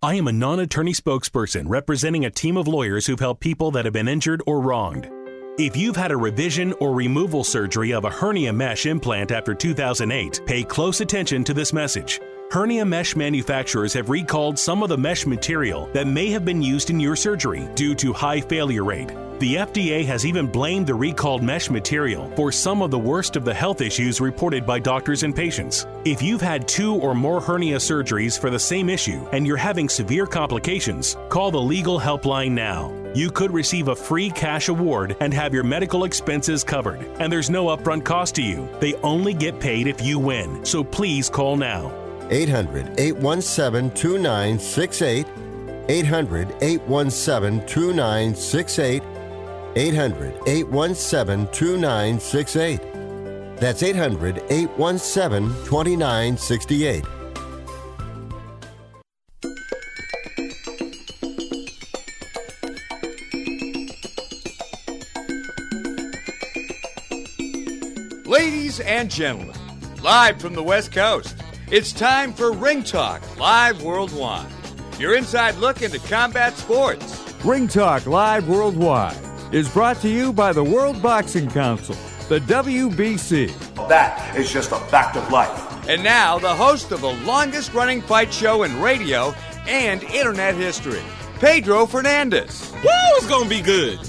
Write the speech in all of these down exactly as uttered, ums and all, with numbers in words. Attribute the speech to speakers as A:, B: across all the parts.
A: I am a non-attorney spokesperson representing a team of lawyers who've helped people that have been injured or wronged. If you've had a revision or removal surgery of a hernia mesh implant after two thousand eight, pay close attention to this message. Hernia mesh manufacturers have recalled some of the mesh material that may have been used in your surgery due to high failure rate. The F D A has even blamed the recalled mesh material for some of the worst of the health issues reported by doctors and patients. If you've had two or more hernia surgeries for the same issue and you're having severe complications, call the legal helpline now. You could receive a free cash award and have your medical expenses covered. And there's no upfront cost to you. They only get paid if you win. So please call now.
B: eight hundred, eight one seven, two nine six eight. eight hundred, eight one seven, two nine six eight. eight hundred, eight one seven, two nine six eight. That's eight hundred, eight one seven, two nine six eight.
C: Ladies and gentlemen, live from the West Coast, it's time for Ring Talk Live Worldwide. Your inside look into combat sports.
D: Ring Talk Live Worldwide is brought to you by the World Boxing Council, the W B C.
E: That is just a fact of life.
C: And now, the host of the longest-running fight show in radio and internet history, Pedro Fernandez.
F: Woo, it's gonna be good.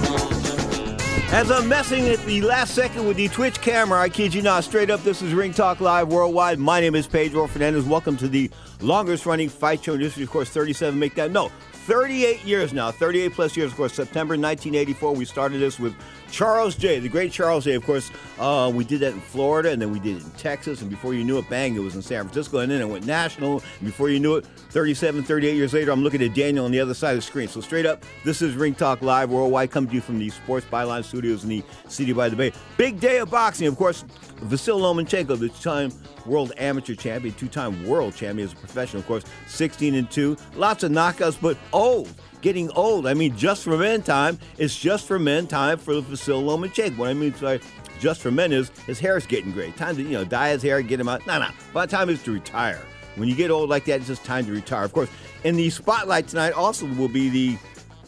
G: As I'm messing at the last second with the Twitch camera, I kid you not, straight up, this is Ring Talk Live Worldwide. My name is Pedro Fernandez. Welcome to the longest-running fight show in history. Of course, thirty-seven, make that, no, thirty-eight years now, thirty-eight plus years, of course. September nineteen eighty-four, we started this with Charles J., the great Charles J. Of course, uh, we did that in Florida, and then we did it in Texas, and before you knew it, bang, it was in San Francisco, and then it went national, and before you knew it, thirty-seven, thirty-eight years later, I'm looking at Daniel on the other side of the screen. So straight up, this is Ring Talk Live Worldwide, coming to you from the Sports Byline Studios in the City by the Bay. Big day of boxing, of course. Vasyl Lomachenko, the two-time world amateur champion, two-time world champion as a professional, of course, sixteen and two. Lots of knockouts, but old. Getting old. I mean, just for men time. It's just for men time for Vasyl Lomachenko. What I mean by just for men is his hair is getting gray. Time to, you know, dye his hair, get him out. No, no. By the time it's to retire. When you get old like that, it's just time to retire. Of course, in the spotlight tonight also will be the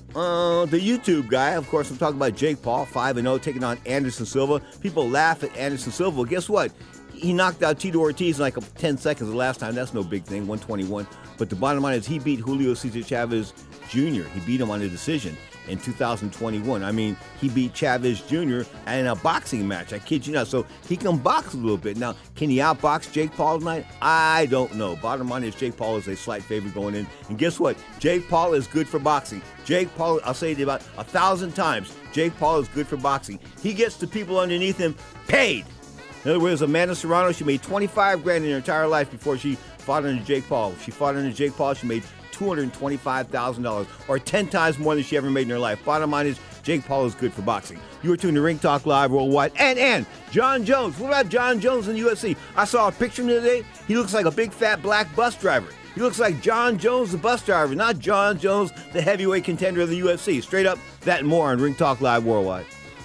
G: uh, the YouTube guy. Of course, I'm talking about Jake Paul, five and oh, taking on Anderson Silva. People laugh at Anderson Silva. Well, guess what? He knocked out Tito Ortiz in like ten seconds the last time. That's no big thing, one twenty-one. But the bottom line is he beat Julio Cesar Chavez Junior He beat him on a decision in two thousand twenty-one. I mean, he beat Chavez Junior in a boxing match. I kid you not. So he can box a little bit. Now, can he outbox Jake Paul tonight? I don't know. Bottom line is Jake Paul is a slight favorite going in. And guess what? Jake Paul is good for boxing. Jake Paul, I'll say it about a thousand times, Jake Paul is good for boxing. He gets the people underneath him paid. In other words, Amanda Serrano, she made twenty-five grand in her entire life before she fought under Jake Paul. She fought under Jake Paul, she made two hundred twenty-five thousand dollars, or ten times more than she ever made in her life. Bottom line is, Jake Paul is good for boxing. You are tuned to Ring Talk Live Worldwide. And, and, John Jones. What about John Jones in the U F C? I saw a picture of him today. He looks like a big, fat, black bus driver. He looks like John Jones, the bus driver, not John Jones, the heavyweight contender of the U F C. Straight up, that and more on Ring Talk Live Worldwide.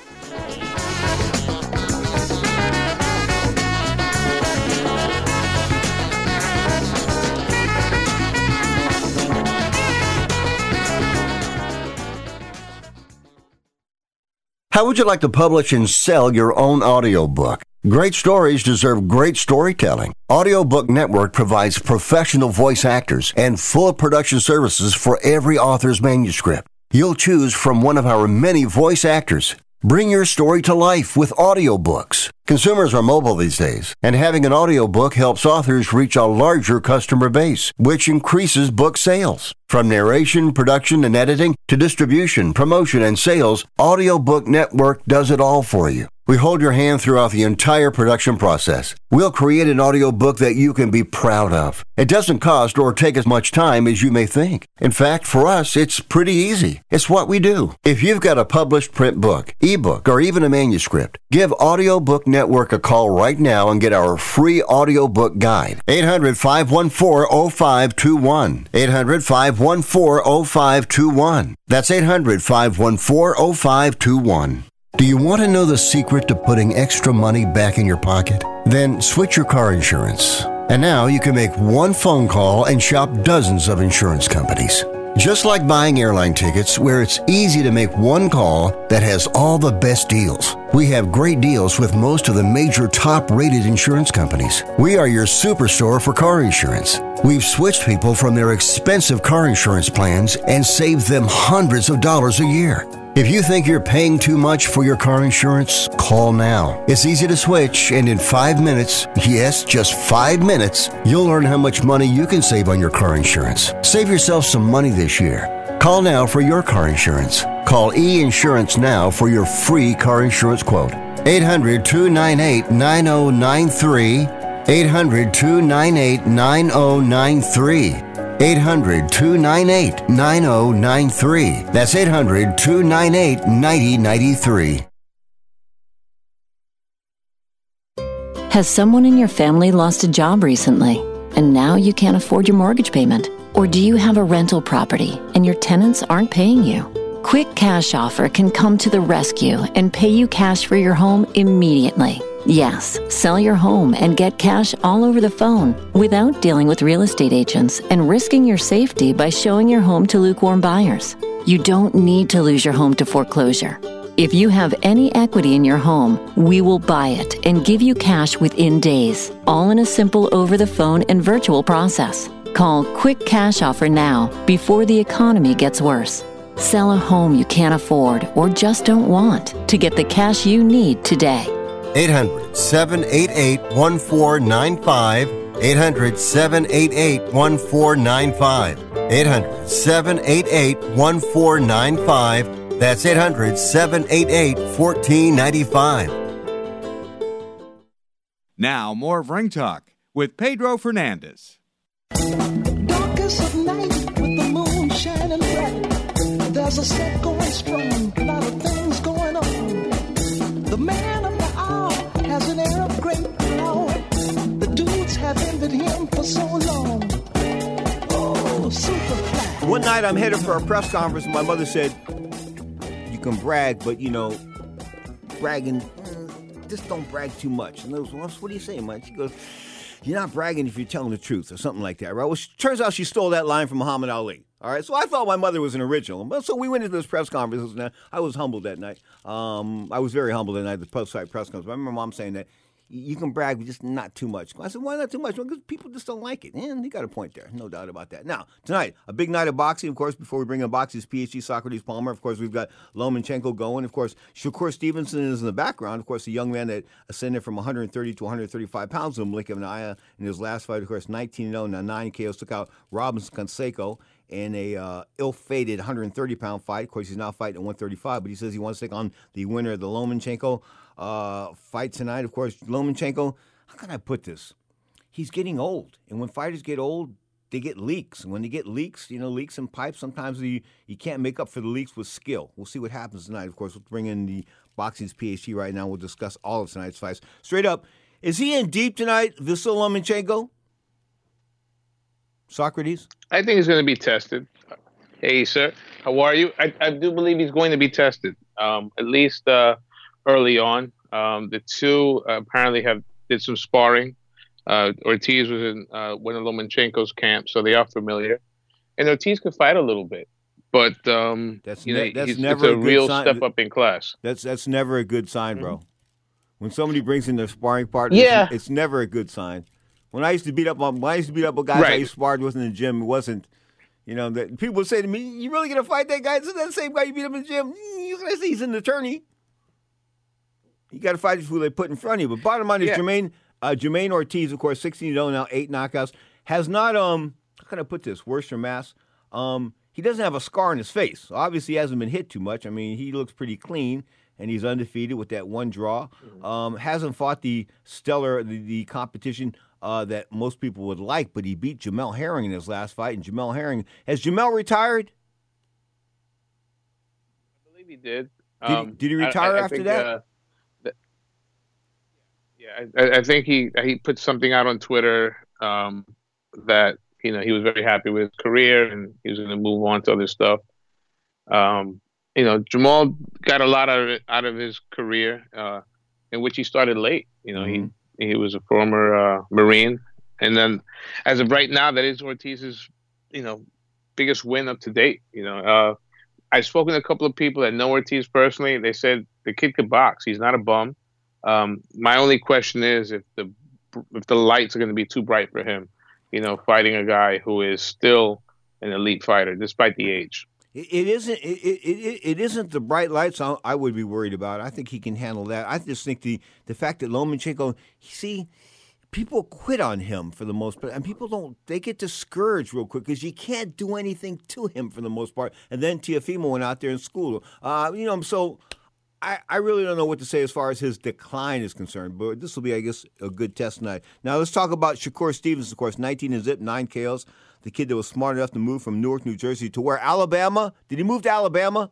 B: How would you like to publish and sell your own audiobook? Great stories deserve great storytelling. Audiobook Network provides professional voice actors and full production services for every author's manuscript. You'll choose from one of our many voice actors. Bring your story to life with audiobooks. Consumers are mobile these days, and having an audiobook helps authors reach a larger customer base, which increases book sales. From narration, production, and editing to distribution, promotion, and sales, Audiobook Network does it all for you. We hold your hand throughout the entire production process. We'll create an audiobook that you can be proud of. It doesn't cost or take as much time as you may think. In fact, for us, it's pretty easy. It's what we do. If you've got a published print book, ebook, or even a manuscript, give Audiobook Network a call right now and get our free audiobook guide. eight hundred, five one four, oh five two one. eight hundred, five one four, oh five two one. That's eight hundred, five one four, oh five two one. Do you want to know the secret to putting extra money back in your pocket? Then switch your car insurance. And now you can make one phone call and shop dozens of insurance companies. Just like buying airline tickets, where it's easy to make one call that has all the best deals. We have great deals with most of the major top-rated insurance companies. We are your superstore for car insurance. We've switched people from their expensive car insurance plans and saved them hundreds of dollars a year. If you think you're paying too much for your car insurance, call now. It's easy to switch, and in five minutes, yes, just five minutes, you'll learn how much money you can save on your car insurance. Save yourself some money this year. Call now for your car insurance. Call E-Insurance now for your free car insurance quote. eight hundred, two nine eight, nine oh nine three. eight hundred, two nine eight, nine oh nine three. eight hundred, two nine eight, nine oh nine three. That's eight hundred, two nine eight, nine oh nine three.
F: Has someone in your family lost a job recently, and now you can't afford your mortgage payment? Or do you have a rental property and your tenants aren't paying you? Quick Cash Offer can come to the rescue and pay you cash for your home immediately. Yes, sell your home and get cash all over the phone without dealing with real estate agents and risking your safety by showing your home to lukewarm buyers. You don't need to lose your home to foreclosure. If you have any equity in your home, we will buy it and give you cash within days, all in a simple over-the-phone and virtual process. Call Quick Cash Offer now before the economy gets worse. Sell a home you can't afford or just don't want to get the cash you need today.
B: eight hundred, seven eight eight, one four nine five. eight hundred, seven eight eight, one four nine five. eight hundred, seven eight eight, one four nine five. That's eight hundred, seven eight eight, one four nine five.
D: Now, more of Ring Talk with Pedro Fernandez.
H: Darkest of night with the moon shining bright. There's a set going strong, a lot of things going on. The man of the hour has an air of great power. The dudes have envied him for so long. Oh, Superfly.
G: One night I'm headed for a press conference and my mother said, you can brag, but, you know, bragging, mm, just don't brag too much. And I was, well, what do you say, Mike? She goes, you're not bragging if you're telling the truth or something like that, right? Well, she, turns out she stole that line from Muhammad Ali. All right, so I thought my mother was an original. So we went into this press conference, and I was humbled that night. Um, I was very humbled that night, the post-fight press conference. I remember Mom saying that you can brag, but just not too much. I said, why not too much? Well, because people just don't like it. And he got a point there, no doubt about that. Now, tonight, a big night of boxing, of course, before we bring in boxing's P H D, Socrates Palmer. Of course, we've got Lomachenko going. Of course, Shakur Stevenson is in the background. Of course, a young man that ascended from one thirty to one thirty-five pounds of Malik Naya in his last fight. Of course, nineteen and oh, now nine K Os, took out Robinson Canseco in a uh, ill-fated one thirty pound fight. Of course, he's now fighting at one thirty-five, but he says he wants to take on the winner of the Lomachenko uh, fight tonight. Of course, Lomachenko, how can I put this? He's getting old, and when fighters get old, they get leaks. And when they get leaks, you know, leaks in pipes, sometimes you, you can't make up for the leaks with skill. We'll see what happens tonight. Of course, we'll bring in the boxing's P H D right now. We'll discuss all of tonight's fights. Straight up, is he in deep tonight, Vasyl Lomachenko? Socrates?
I: I think he's going to be tested. Hey, sir, how are you? I, I do believe he's going to be tested, um, at least uh, early on. Um, the two uh, apparently have did some sparring. Uh, Ortiz was in uh, one of Lomachenko's camp, so they are familiar. And Ortiz could fight a little bit, but um,
G: that's
I: you
G: ne-
I: know,
G: that's
I: he's,
G: never
I: it's a,
G: a good
I: real
G: sign.
I: step up in class.
G: That's that's never a good sign, bro. Mm-hmm. When somebody brings in their sparring partner,
I: yeah.
G: it's, it's never a good sign. When I used to beat up on, when I used to beat up on guys
I: right.
G: I used to spar with in the gym, it wasn't, you know, that people would say to me, "You really gonna fight that guy? Isn't that the same guy you beat up in the gym? You gonna say he's an attorney? You got to fight who they put in front of you." But bottom line is, yeah. Jermaine uh, Jermaine Ortiz, of course, sixteen and oh now, eight knockouts, has not um, how can I put this? Worse than mass. Um, he doesn't have a scar on his face. So obviously, he hasn't been hit too much. I mean, he looks pretty clean. And he's undefeated with that one draw. Mm-hmm. Um, hasn't fought the stellar, the, the competition uh, that most people would like, but he beat Jamel Herring in his last fight. And Jamel Herring, has Jamel retired?
I: I believe he did.
G: Did,
I: um,
G: he, did he retire
I: I, I
G: after
I: think,
G: that?
I: Uh, that? Yeah, I, I think he he put something out on Twitter um, that you know he was very happy with his career and he was going to move on to other stuff. Um, You know, Jamal got a lot out of it, out of his career, uh, in which he started late. You know, mm-hmm. he he was a former uh, Marine, And then, as of right now, that is Ortiz's, you know, biggest win up to date. You know, uh, I've spoken to a couple of people that know Ortiz personally. They said the kid could box. He's not a bum. Um, my only question is if the if the lights are going to be too bright for him, you know, fighting a guy who is still an elite fighter despite the age.
G: It, it isn't. It, it, it isn't the bright lights I, I would be worried about. I think he can handle that. I just think the the fact that Lomachenko, see, people quit on him for the most part, and people don't. They get discouraged real quick because you can't do anything to him for the most part. And then Teofimo went out there and schooled him. Uh, you know, so. I, I really don't know what to say as far as his decline is concerned, but this will be, I guess, a good test tonight. Now, let's talk about Shakur Stevens, of course, nineteen and zip, nine K Os. The kid that was smart enough to move from Newark, New Jersey to where? Alabama? Did he move to Alabama?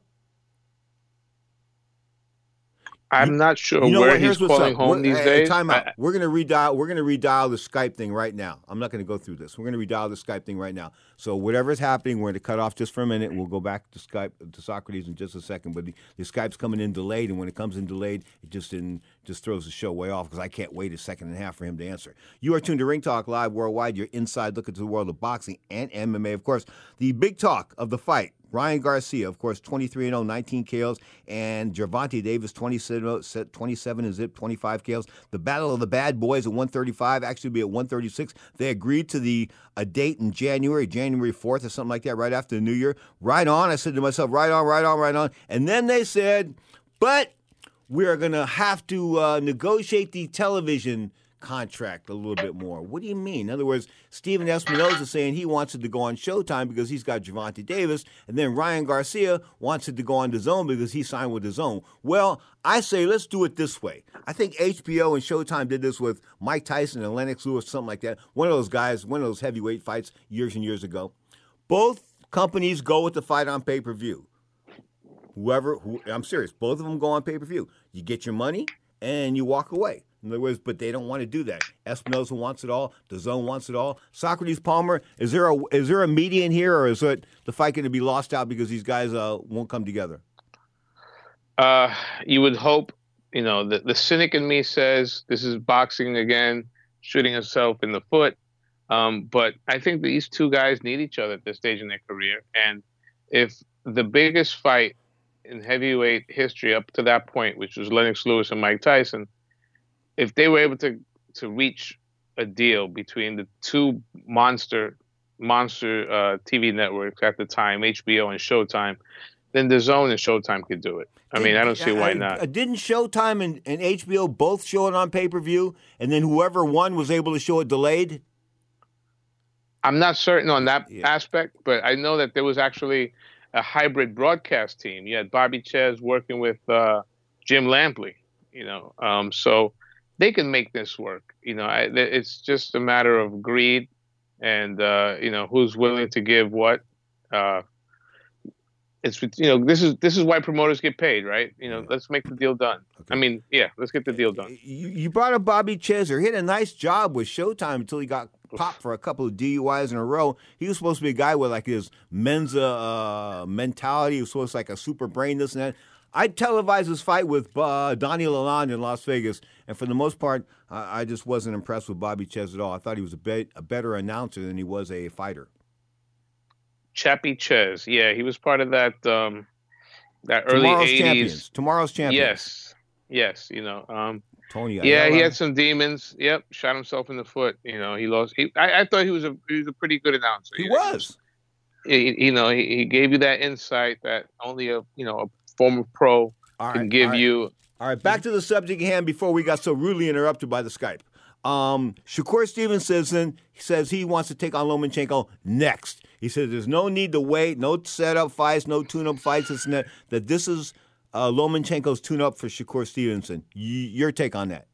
I: I'm not sure
G: you know
I: where
G: what?
I: he's calling home
G: we're,
I: these
G: hey,
I: days.
G: Time out.
I: I,
G: we're gonna redial. We're gonna redial the Skype thing right now. I'm not gonna go through this. We're gonna redial the Skype thing right now. So whatever's happening, we're gonna cut off just for a minute. We'll go back to Skype to Socrates in just a second. But the, the Skype's coming in delayed, and when it comes in delayed, it just in, just throws the show way off because I can't wait a second and a half for him to answer. You are tuned to Ring Talk Live Worldwide. Your inside look into the world of boxing and M M A. Of course, the big talk of the fight. Ryan Garcia, of course, twenty-three and oh, nineteen K Os, and Gervonta Davis, twenty-seven and zip, twenty-five K Os. The battle of the bad boys at one thirty-five, actually be at one thirty-six. They agreed to the a date in January, January fourth or something like that, right after the New Year. Right on. I said to myself, right on, right on, right on. And then they said, but we are going to have to uh, negotiate the television contract a little bit more. What do you mean? In other words, Steven Espinoza saying he wants it to go on Showtime because he's got Gervonta Davis, and then Ryan Garcia wants it to go on DAZN because he signed with DAZN. Well, I say let's do it this way. I think H B O and Showtime did this with Mike Tyson and Lennox Lewis, something like that. One of those guys, one of those heavyweight fights years and years ago. Both companies go with the fight on pay-per-view. Whoever, who, I'm serious, both of them go on pay-per-view. You get your money and you walk away. In other words, but they don't want to do that. Espinoza wants it all. DAZN wants it all. Socrates Palmer, is there a is there a median here, or is it the fight going to be lost out because these guys uh, won't come together?
I: Uh, you would hope. You know, the the cynic in me says this is boxing again, shooting himself in the foot. Um, but I think these two guys need each other at this stage in their career. And if the biggest fight in heavyweight history up to that point, which was Lennox Lewis and Mike Tyson, if they were able to, to reach a deal between the two monster monster uh, T V networks at the time, H B O and Showtime, then DAZN and Showtime could do it. I mean, I don't see why not.
G: Uh, didn't Showtime and, and H B O both show it on pay-per-view, and then whoever won was able to show it delayed?
I: I'm not certain on that
G: yeah.
I: aspect, but I know that there was actually a hybrid broadcast team. You had Bobby Ches working with uh, Jim Lampley, you know, um, so they can make this work. You know, I, it's just a matter of greed and, uh, you know, who's willing to give what. Uh, it's, you know, this is this is why promoters get paid, right? You know, yeah. Let's make the deal done. Okay. I mean, yeah, let's get the deal done.
G: You, you brought up Bobby Cheser. He had a nice job with Showtime until he got popped for a couple of D U Is in a row. He was supposed to be a guy with like his Mensa uh, mentality. He was supposed to be like a super brain, this and that. I televised his fight with uh, Donnie Lalonde in Las Vegas, and for the most part, I, I just wasn't impressed with Bobby Ches at all. I thought he was a, be- a better announcer than he was a fighter.
I: Chappie Ches, yeah, he was part of that um, that early
G: Tomorrow's
I: eighties.
G: Champions. Tomorrow's Champions.
I: Yes, yes, you know. Um,
G: Tony.
I: Yeah, he had some demons. Yep, shot himself in the foot. You know, he lost. He, I, I thought he was a he was a pretty good announcer.
G: He
I: you know,
G: was.
I: He, you know, he, he gave you that insight that only a you know a former pro
G: all
I: can
G: right,
I: give
G: all right.
I: you.
G: All right, back to the subject at hand before we got so rudely interrupted by the Skype. Um, Shakur Stevenson says he wants to take on Lomachenko next. He says there's no need to wait, no setup fights, no tune-up fights, this and that, that this is uh, Lomachenko's tune-up for Shakur Stevenson. Y- your take on that?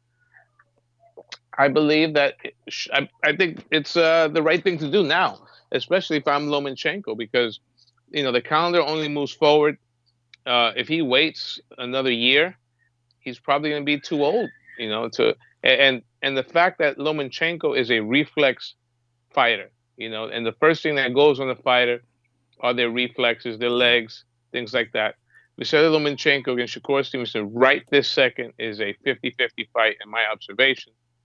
I: I believe that I, I think it's uh, the right thing to do now, especially if I'm Lomachenko, because you know the calendar only moves forward. Uh, if he waits another year, he's probably going to be too old. You know, to and and the fact that Lomachenko is a reflex fighter, you know, and the first thing that goes on the fighter are their reflexes, their legs, things like that. Vasily Lomachenko against Shakur Stevenson right this second is a fifty-fifty fight in my observation.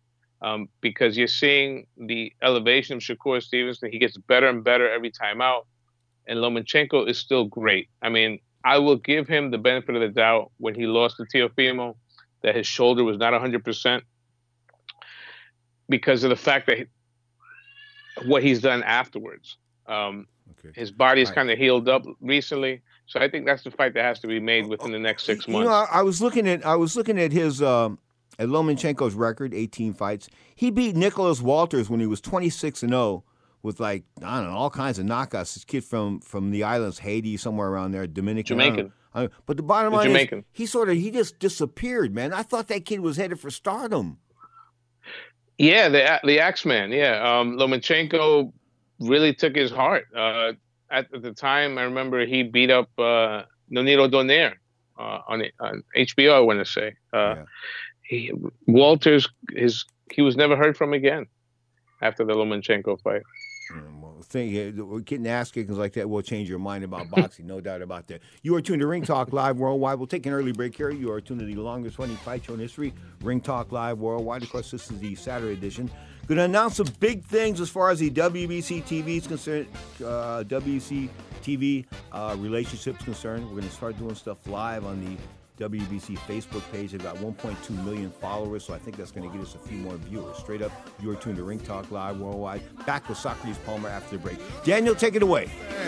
I: um, because you're seeing the elevation of Shakur Stevenson. He gets better and better every time out. And Lomachenko is still great. I mean, I will give him the benefit of the doubt when he lost to Teofimo that his shoulder was not one hundred percent because of the fact that he, what he's done afterwards. Um, okay. His body's right. kind of healed up recently. So I think that's the fight that has to be made within the next six months.
G: You know, I, I was looking at I was looking at his um, at Lomachenko's record, eighteen fights. He beat Nicholas Walters when he was twenty-six and oh with like I don't know all kinds of knockouts. This kid from from the islands, Haiti, somewhere around there, Dominican.
I: Jamaican.
G: I, but the bottom
I: the
G: line
I: Jamaican.
G: is he sort of he just disappeared, man. I thought that kid was headed for stardom.
I: Yeah, the the Axeman. Yeah, um, Lomachenko really took his heart. Uh, at, at the time, I remember he beat up uh, Nonito Donaire uh, on, on H B O. I want to say uh, yeah. he, Walters. His he was never heard from again after the Lomachenko fight.
G: Mm, well, thing, we're getting ass kickings like that will change your mind about boxing, no doubt about that. You are tuned to Ring Talk Live Worldwide. We'll take an early break here. You are tuned to the longest running fight show in history, Ring Talk Live Worldwide. Of course, this is the Saturday edition. Going to announce some big things as far as the W B C T V is concerned, uh, W B C T V uh, relationship is concerned. We're going to start doing stuff live on the W B C Facebook page. They've got one point two million followers, so I think that's going to get us a few more viewers. Straight up, you are tuned to Ring Talk Live Worldwide. Back with Socrates Palmer after the break. Daniel, take it away.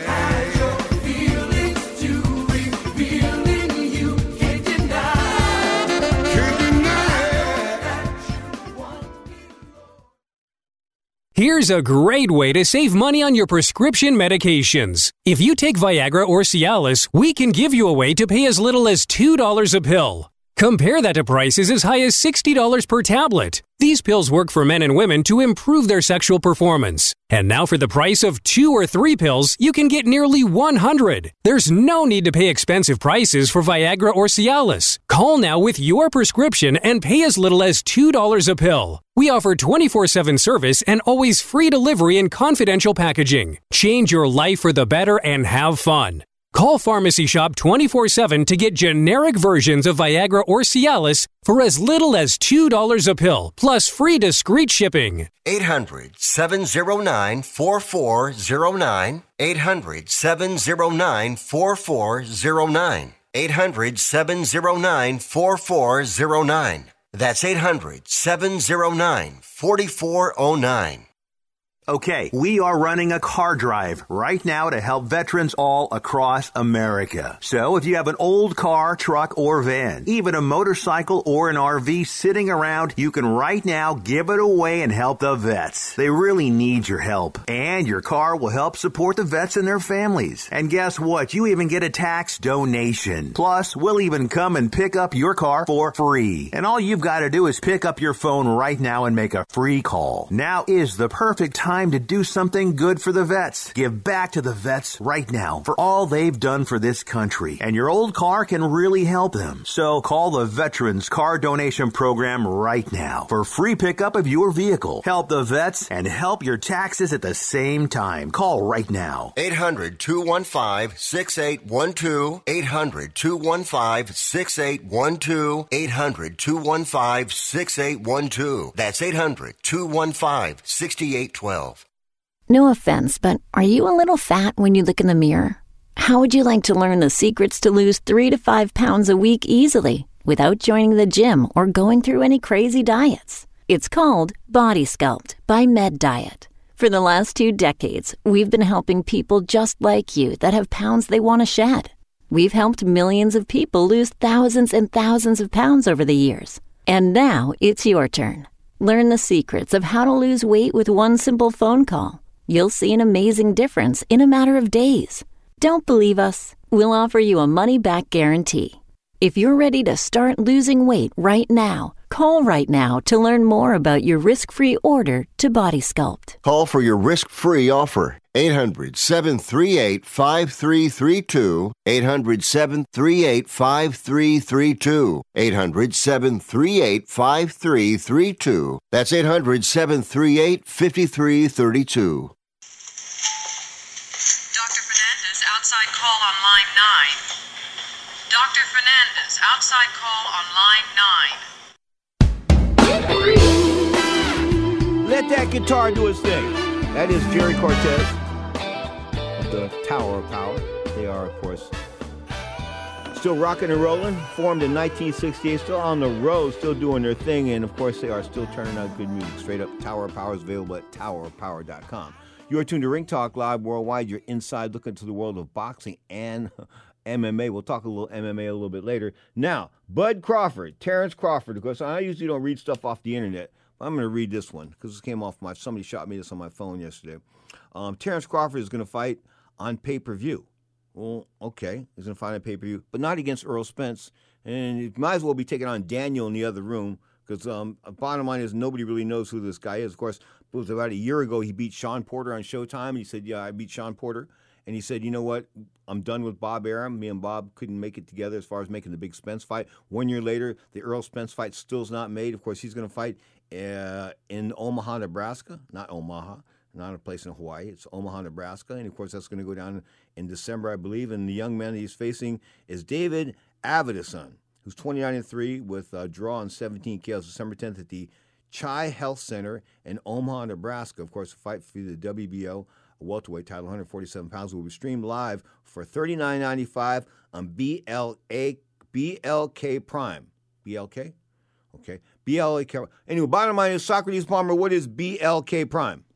J: Here's a great way to save money on your prescription medications. If you take Viagra or Cialis, we can give you a way to pay as little as two dollars a pill. Compare that to prices as high as sixty dollars per tablet. These pills work for men and women to improve their sexual performance. And now for the price of two or three pills, you can get nearly one hundred. There's no need to pay expensive prices for Viagra or Cialis. Call now with your prescription and pay as little as two dollars a pill. We offer twenty-four seven service and always free delivery and confidential packaging. Change your life for the better and have fun. Call Pharmacy Shop twenty-four seven to get generic versions of Viagra or Cialis for as little as two dollars a pill, plus free discreet shipping.
B: eight hundred, seven oh nine, four four oh nine. eight hundred, seven oh nine, four four oh nine. eight hundred, seven oh nine, four four oh nine. That's eight hundred, seven oh nine, four four oh nine.
K: Okay, we are running a car drive right now to help veterans all across America. So if you have an old car, truck, or van, even a motorcycle or an R V sitting around, you can right now give it away and help the vets. They really need your help. And your car will help support the vets and their families. And guess what? You even get a tax donation. Plus, we'll even come and pick up your car for free. And all you've got to do is pick up your phone right now and make a free call. Now is the perfect time to do something good for the vets. Give back to the vets right now for all they've done for this country. And your old car can really help them. So call the Veterans Car Donation Program right now for free pickup of your vehicle. Help the vets and help your taxes at the same time. Call right now.
B: eight hundred, two one five, six eight one two. eight hundred, two one five, six eight one two. eight hundred, two one five, six eight one two. That's eight hundred, two one five, six eight one two.
F: No offense, but are you a little fat when you look in the mirror? How would you like to learn the secrets to lose three to five pounds a week easily without joining the gym or going through any crazy diets? It's called Body Sculpt by Med Diet. For the last two decades, we've been helping people just like you that have pounds they want to shed. We've helped millions of people lose thousands and thousands of pounds over the years. And now it's your turn. Learn the secrets of how to lose weight with one simple phone call. You'll see an amazing difference in a matter of days. Don't believe us? We'll offer you a money-back guarantee. If you're ready to start losing weight right now, call right now to learn more about your risk-free order to Body Sculpt.
B: Call for your risk-free offer. eight hundred, seven three eight, five three three two. eight hundred, seven three eight, five three three two. eight hundred, seven three eight, five three three two. That's eight hundred, seven three eight, five three three two.
L: Doctor Fernandez, outside call on line nine. Doctor Fernandez, outside call on line nine.
G: Let that guitar do its thing. That is Jerry Cortez of the Tower of Power. They are, of course, still rocking and rolling. Formed in nineteen sixty-eight, still on the road, still doing their thing. And, of course, they are still turning out good music. Straight up, Tower of Power is available at tower of power dot com. You are tuned to Ring Talk Live Worldwide. You're inside looking into the world of boxing and M M A. We'll talk a little M M A a little bit later. Now, Bud Crawford, Terrence Crawford, of course, I usually don't read stuff off the internet. I'm going to read this one because this came off my, somebody shot me this on my phone yesterday. Um, Terrence Crawford is going to fight on pay-per-view. Well, okay, he's going to fight on pay-per-view, but not against Earl Spence. And he might as well be taking on Daniel in the other room because um, bottom line is nobody really knows who this guy is. Of course, it was about a year ago he beat Sean Porter on Showtime. And he said, yeah, I beat Sean Porter. And he said, you know what, I'm done with Bob Arum. Me and Bob couldn't make it together as far as making the big Spence fight. One year later, the Earl Spence fight still's not made. Of course, he's going to fight uh, in Omaha, Nebraska. Not Omaha, not a place in Hawaii. It's Omaha, Nebraska. And, of course, that's going to go down in December, I believe. And the young man that he's facing is David Avedison, who's twenty-nine and three with a draw on seventeen K Os December tenth at the Chi Health Center in Omaha, Nebraska. Of course, a fight for the W B O welterweight title, one hundred forty-seven pounds, will be streamed live for thirty-nine ninety-five on B L A B L K Prime. B L K? Okay. B L K. Anyway, bottom line is, Socrates Palmer, what is B L K Prime?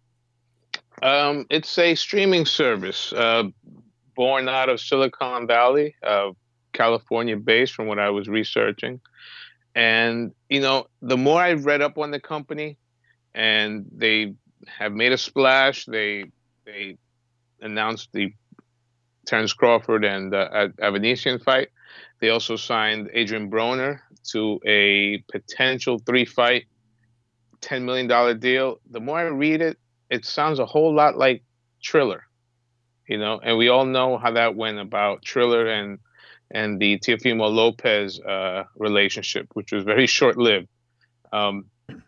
I: Um, it's a streaming service uh, born out of Silicon Valley, uh, California-based, from what I was researching. And, you know, the more I read up on the company, and they have made a splash. They they announced the Terrence Crawford and uh, Avedisian fight. They also signed Adrian Broner to a potential three-fight, ten million dollars deal. The more I read it, it sounds a whole lot like Triller, you know. And we all know how that went about Triller and and the Teofimo Lopez uh, relationship, which was very short-lived. Um,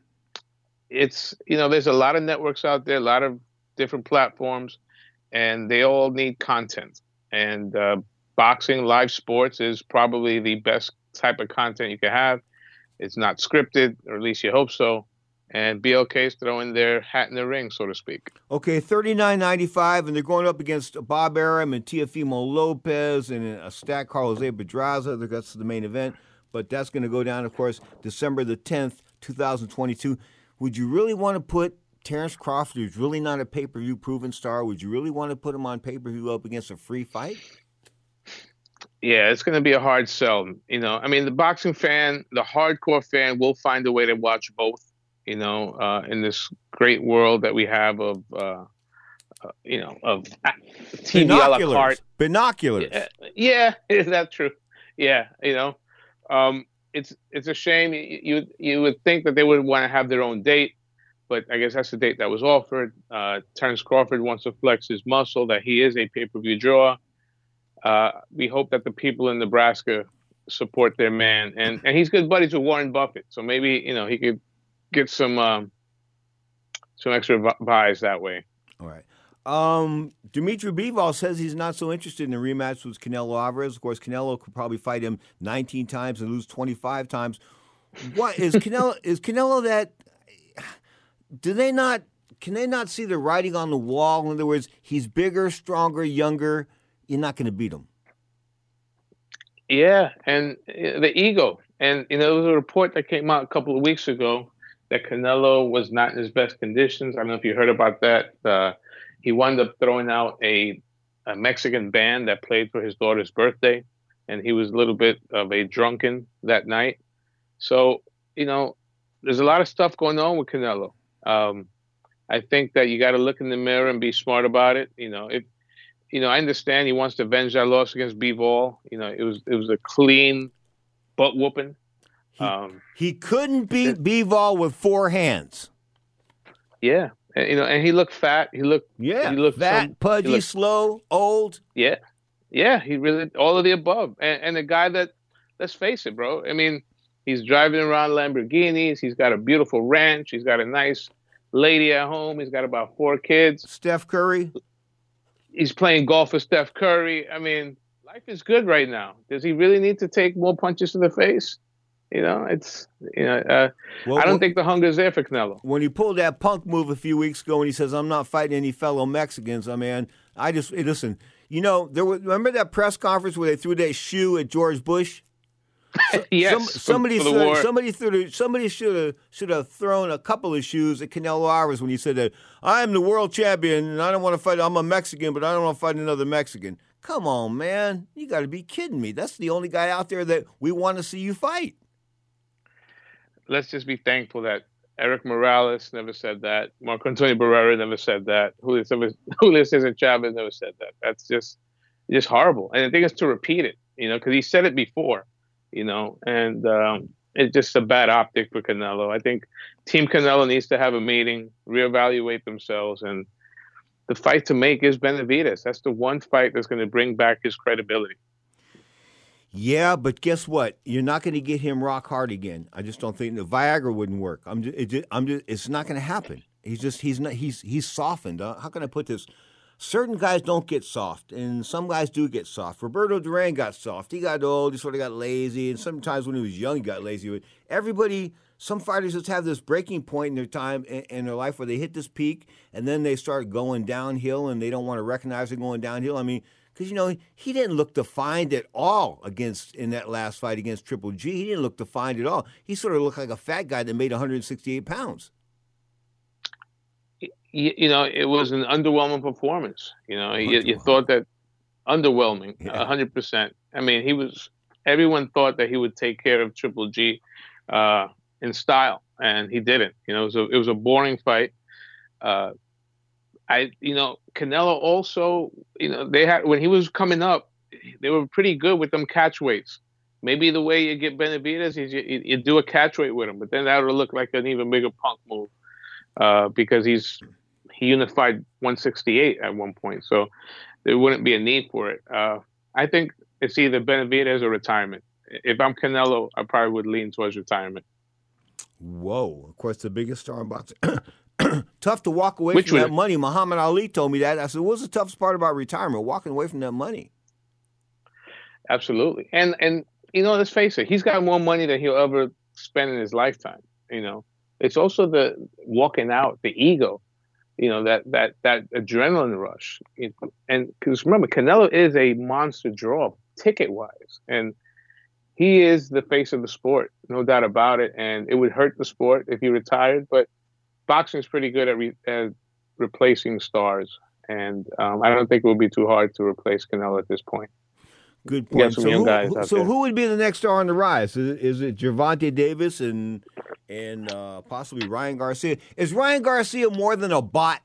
I: It's, you know, there's a lot of networks out there, a lot of different platforms, and they all need content. And uh, boxing, live sports is probably the best type of content you can have. It's not scripted, or at least you hope so. And B L K is throwing their hat in the ring, so to speak.
G: Okay, thirty-nine ninety-five, and they're going up against Bob Arum and Teofimo Lopez and a stacked Carlos A. Pedraza. That's the main event. But that's going to go down, of course, December the tenth, twenty twenty-two. Would you really want to put Terrence Crawford, who's really not a pay-per-view proven star, would you really want to put him on pay-per-view up against a free fight?
I: Yeah, it's going to be a hard sell. You know, I mean, the boxing fan, the hardcore fan will find a way to watch both, you know, uh, in this great world that we have of, uh, uh, you know, of T V a la carte.
G: Binoculars.
I: Yeah, yeah, is that true? Yeah, you know. Um, It's it's a shame. You you would think that they would want to have their own date, but I guess that's the date that was offered. Uh, Terrence Crawford wants to flex his muscle that he is a pay-per-view draw. Uh, we hope that the people in Nebraska support their man, and and he's good buddies with Warren Buffett, so maybe you know he could get some um, some extra buys that way.
G: All right. Um, Dimitri Bivol says he's not so interested in a rematch with Canelo Alvarez. Of course, Canelo could probably fight him nineteen times and lose twenty-five times. What is Canelo? Is Canelo that? Do they not? Can they not see the writing on the wall? In other words, he's bigger, stronger, younger. You're not going to beat him.
I: Yeah, and the ego. And you know, there was a report that came out a couple of weeks ago that Canelo was not in his best conditions. I don't know if you heard about that. Uh, He wound up throwing out a, a Mexican band that played for his daughter's birthday, and he was a little bit of a drunken that night. So, you know, there's a lot of stuff going on with Canelo. Um, I think that you got to look in the mirror and be smart about it. You know, if you know, I understand he wants to avenge that loss against Bivol. You know, it was it was a clean butt whooping.
G: He,
I: um,
G: he couldn't beat Bivol with four hands.
I: Yeah. And, you know, and he looked fat. He looked,
G: yeah,
I: he looked
G: fat,
I: some,
G: pudgy,
I: looked,
G: slow, old.
I: Yeah, yeah. He really all of the above. And, and a guy that, let's face it, bro. I mean, he's driving around Lamborghinis. He's got a beautiful ranch. He's got a nice lady at home. He's got about four kids.
G: Steph Curry.
I: He's playing golf with Steph Curry. I mean, life is good right now. Does he really need to take more punches to the face? You know, it's you know, uh,
G: Well,
I: I don't
G: well-
I: think the hunger is there for Canelo.
G: When he pulled that Punk move a few weeks ago and he says, I'm not fighting any fellow Mexicans, I mean, I just, hey, listen, you know, there was, remember that press conference where they threw that shoe at George Bush?
I: Yes,
G: Some,
I: for-
G: somebody
I: for the
G: should-
I: war.
G: somebody threw, somebody should have should have thrown a couple of shoes at Canelo Alvarez when he said that I'm the world champion and I don't want to fight. I'm a Mexican, but I don't want to fight another Mexican. Come on, man, you got to be kidding me. That's the only guy out there that we want to see you fight.
I: Let's just be thankful that Eric Morales never said that. Marco Antonio Barrera never said that. Julio Cesar Julio Cesar Chavez never said that. That's just just horrible. And I think it's to repeat it, you know, because he said it before, you know, and um, it's just a bad optic for Canelo. I think Team Canelo needs to have a meeting, reevaluate themselves, and the fight to make is Benavidez. That's the one fight that's going to bring back his credibility.
G: Yeah, but guess what? You're not going to get him rock hard again. I just don't think the Viagra wouldn't work. I'm just, it just, I'm just, it's not going to happen. He's just, he's not, he's, he's softened. Uh, how can I put this? Certain guys don't get soft, and some guys do get soft. Roberto Duran got soft. He got old. He sort of got lazy, and sometimes when he was young, he got lazy. But everybody, some fighters just have this breaking point in their time in, in their life where they hit this peak, and then they start going downhill, and they don't want to recognize they're going downhill. I mean. Because, you know, he didn't look defined at all against in that last fight against Triple G. He didn't look defined at all. He sort of looked like a fat guy that made one hundred sixty-eight pounds.
I: You, you know, it was an underwhelming performance. You know, you, you thought that underwhelming,
G: Yeah.
I: one hundred percent. I mean, he was, everyone thought that he would take care of Triple G uh, in style, and he didn't. You know, it was a, it was a boring fight. Uh, I, you know, Canelo also, you know, they had, when he was coming up, they were pretty good with them catch weights. Maybe the way you get Benavidez is you, you, you do a catch weight with him, but then that would look like an even bigger Punk move uh, because he's, he unified one sixty-eight at one point. So there wouldn't be a need for it. Uh, I think it's either Benavidez or retirement. If I'm Canelo, I probably would lean towards retirement.
G: Whoa. Of course, the biggest star in boxing. Tough to walk away
I: Which
G: from
I: would-
G: that money. Muhammad Ali told me that. I said, what's the toughest part about retirement? Walking away from that money.
I: Absolutely. And, and, you know, let's face it, he's got more money than he'll ever spend in his lifetime. You know, it's also the walking out, the ego, you know, that, that, that adrenaline rush. It- and because remember, Canelo is a monster draw ticket wise, and he is the face of the sport, no doubt about it. And it would hurt the sport if he retired, but boxing is pretty good at, re- at replacing stars. And um, I don't think it would be too hard to replace Canelo at this point.
G: Good
I: You got
G: point.
I: some
G: So,
I: young
G: who,
I: guys
G: who-
I: out
G: so
I: there.
G: who would be the next star on the rise? Is it, is it Gervonta Davis and and uh, possibly Ryan Garcia? Is Ryan Garcia more than a bot?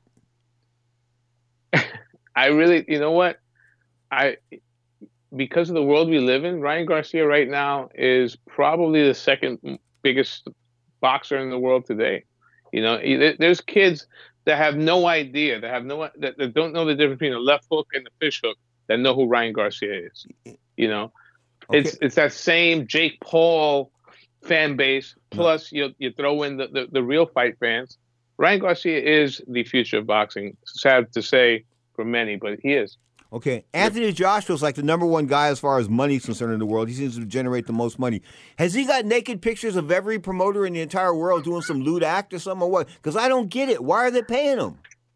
I: I really, you know what? I, because of the world we live in, Ryan Garcia right now is probably the second biggest boxer in the world today. You know, there- there's kids that have no idea, that have no, that, that don't know the difference between a left hook and a fish hook, that know who Ryan Garcia is. You know, it's it's that same Jake Paul fan base. Plus, you you throw in the, the the real fight fans. Ryan Garcia is the future of boxing. Sad to say for many, but he is.
G: Okay, Anthony Joshua's like the number one guy as far as money is concerned in the world. He seems to generate the most money. Has he got naked pictures of every promoter in the entire world doing some lewd act or something or what? Because I don't get it. Why are they paying him?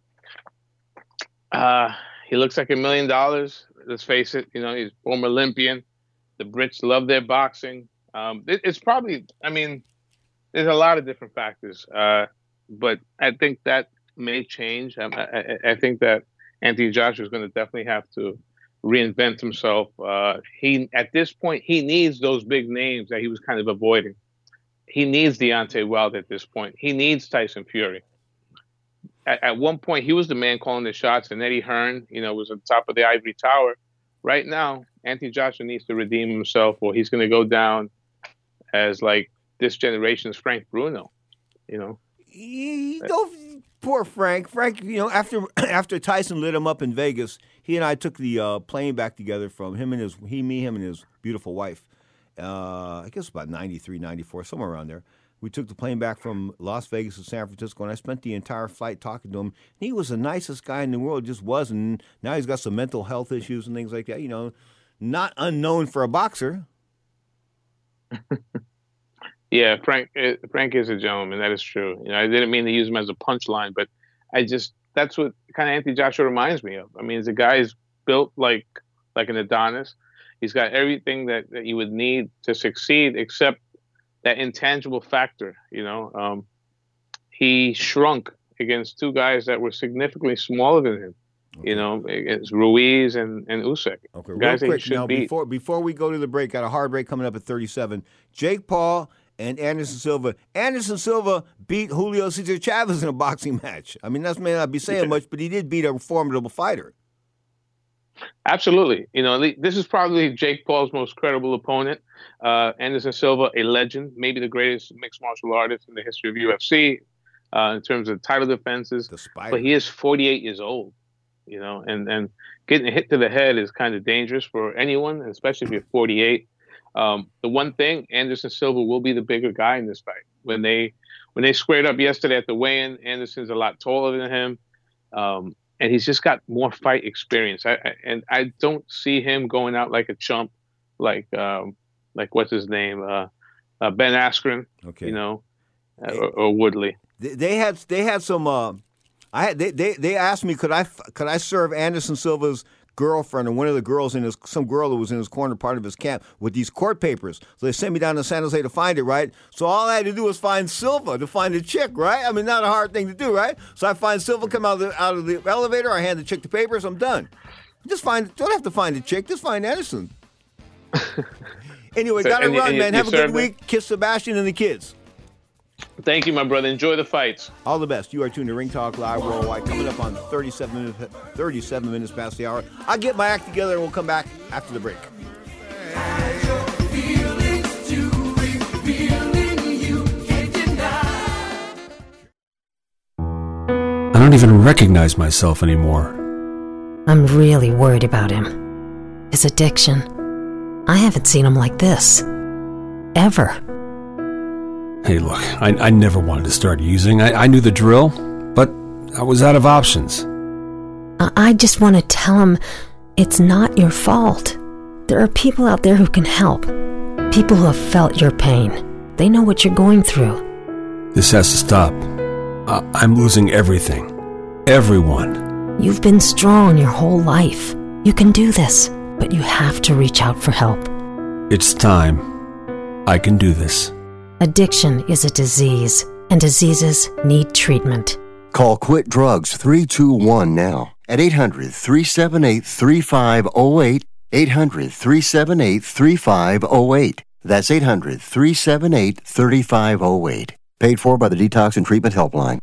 I: Uh, he looks like a million dollars. Let's face it. You know, he's former Olympian. The Brits love their boxing. Um, it, it's probably, I mean, there's a lot of different factors. Uh, but I think that may change. I, I, I think that Anthony Joshua is going to definitely have to reinvent himself. Uh, he at this point he needs those big names that he was kind of avoiding. He needs Deontay Wilder at this point. He needs Tyson Fury. At, at one point, he was the man calling the shots, and Eddie Hearn, you know, was on top of the ivory tower. Right now, Anthony Joshua needs to redeem himself, or he's going to go down as like this generation's Frank Bruno. You know.
G: He, don't, poor Frank. Frank, you know, after after Tyson lit him up in Vegas, he and I took the uh, plane back together from him and his, he, me, him, and his beautiful wife. Uh, I guess about ninety-three, ninety-four, somewhere around there. We took the plane back from Las Vegas to San Francisco, and I spent the entire flight talking to him. He was the nicest guy in the world, just was. And now he's got some mental health issues and things like that. You know, not unknown for a boxer.
I: Yeah, Frank. uh, Frank is a gentleman. That is true. You know, I didn't mean to use him as a punchline, but I just that's what kind of Anthony Joshua reminds me of. I mean, the guy is built like like an Adonis. He's got everything that, that you would need to succeed, except that intangible factor. You know, um, he shrunk against two guys that were significantly smaller than him. Okay. You know, against Ruiz and, and Usyk.
G: Okay,
I: guys
G: real
I: that
G: quick
I: should
G: now,
I: beat.
G: before before we go to the break, got a hard break coming up at thirty-seven. Jake Paul and Anderson Silva. Anderson Silva beat Julio Cesar Chavez in a boxing match. I mean, that may not be saying much, but he did beat a formidable fighter.
I: Absolutely. You know, this is probably Jake Paul's most credible opponent. Uh, Anderson Silva, a legend, maybe the greatest mixed martial artist in the history of U F C uh, in terms of title defenses. But he is forty-eight years old, you know, and, and getting a hit to the head is kind of dangerous for anyone, especially if you're forty-eight. Um, the one thing, Anderson Silva will be the bigger guy in this fight. When they when they squared up yesterday at the weigh-in, Anderson's a lot taller than him. Um, And he's just got more fight experience. I, I, and I don't see him going out like a chump, like um, like what's his name, uh, uh, Ben Askren, okay. you know, uh, or, or Woodley.
G: They, they had they had some. Uh, I had, they, they they asked me could I could I serve Anderson Silva's girlfriend or one of the girls in his some girl who was in his corner part of his camp with these court papers. So they sent me down to San Jose to find it, right? So all I had to do was find Silva to find the chick, right? I mean, not a hard thing to do, right? So I find Silva, come out of the, out of the elevator, I hand the chick the papers, I'm done. Just find, don't have to find the chick, just find Anderson. Anyway,
I: So-
G: gotta
I: and you-
G: run,
I: and you-
G: man.
I: you
G: Have a good
I: served
G: week. Kiss Sebastian and the kids.
I: Thank you, my brother. Enjoy the fights.
G: All the best. You are tuned to Ring Talk Live Worldwide. Coming up on thirty-seven minutes, thirty-seven minutes past the hour. I'll get my act together and we'll come back after the break.
M: I don't even recognize myself anymore.
N: I'm really worried about him. His addiction. I haven't seen him like this. Ever.
M: Hey, look, I, I never wanted to start using. I, I knew the drill, but I was out of options.
N: I, I just want to tell him it's not your fault. There are people out there who can help. People who have felt your pain. They know what you're going through.
M: This has to stop. I, I'm losing everything. Everyone.
N: You've been strong your whole life. You can do this, but you have to reach out for help.
M: It's time. I can do this.
N: Addiction is a disease, and diseases need treatment.
B: Call Quit Drugs three two one now at eight hundred, three seven eight, three five zero eight, eight hundred, three seven eight, three five zero eight. That's eight hundred, three seven eight, three five zero eight. Paid for by the Detox and Treatment Helpline.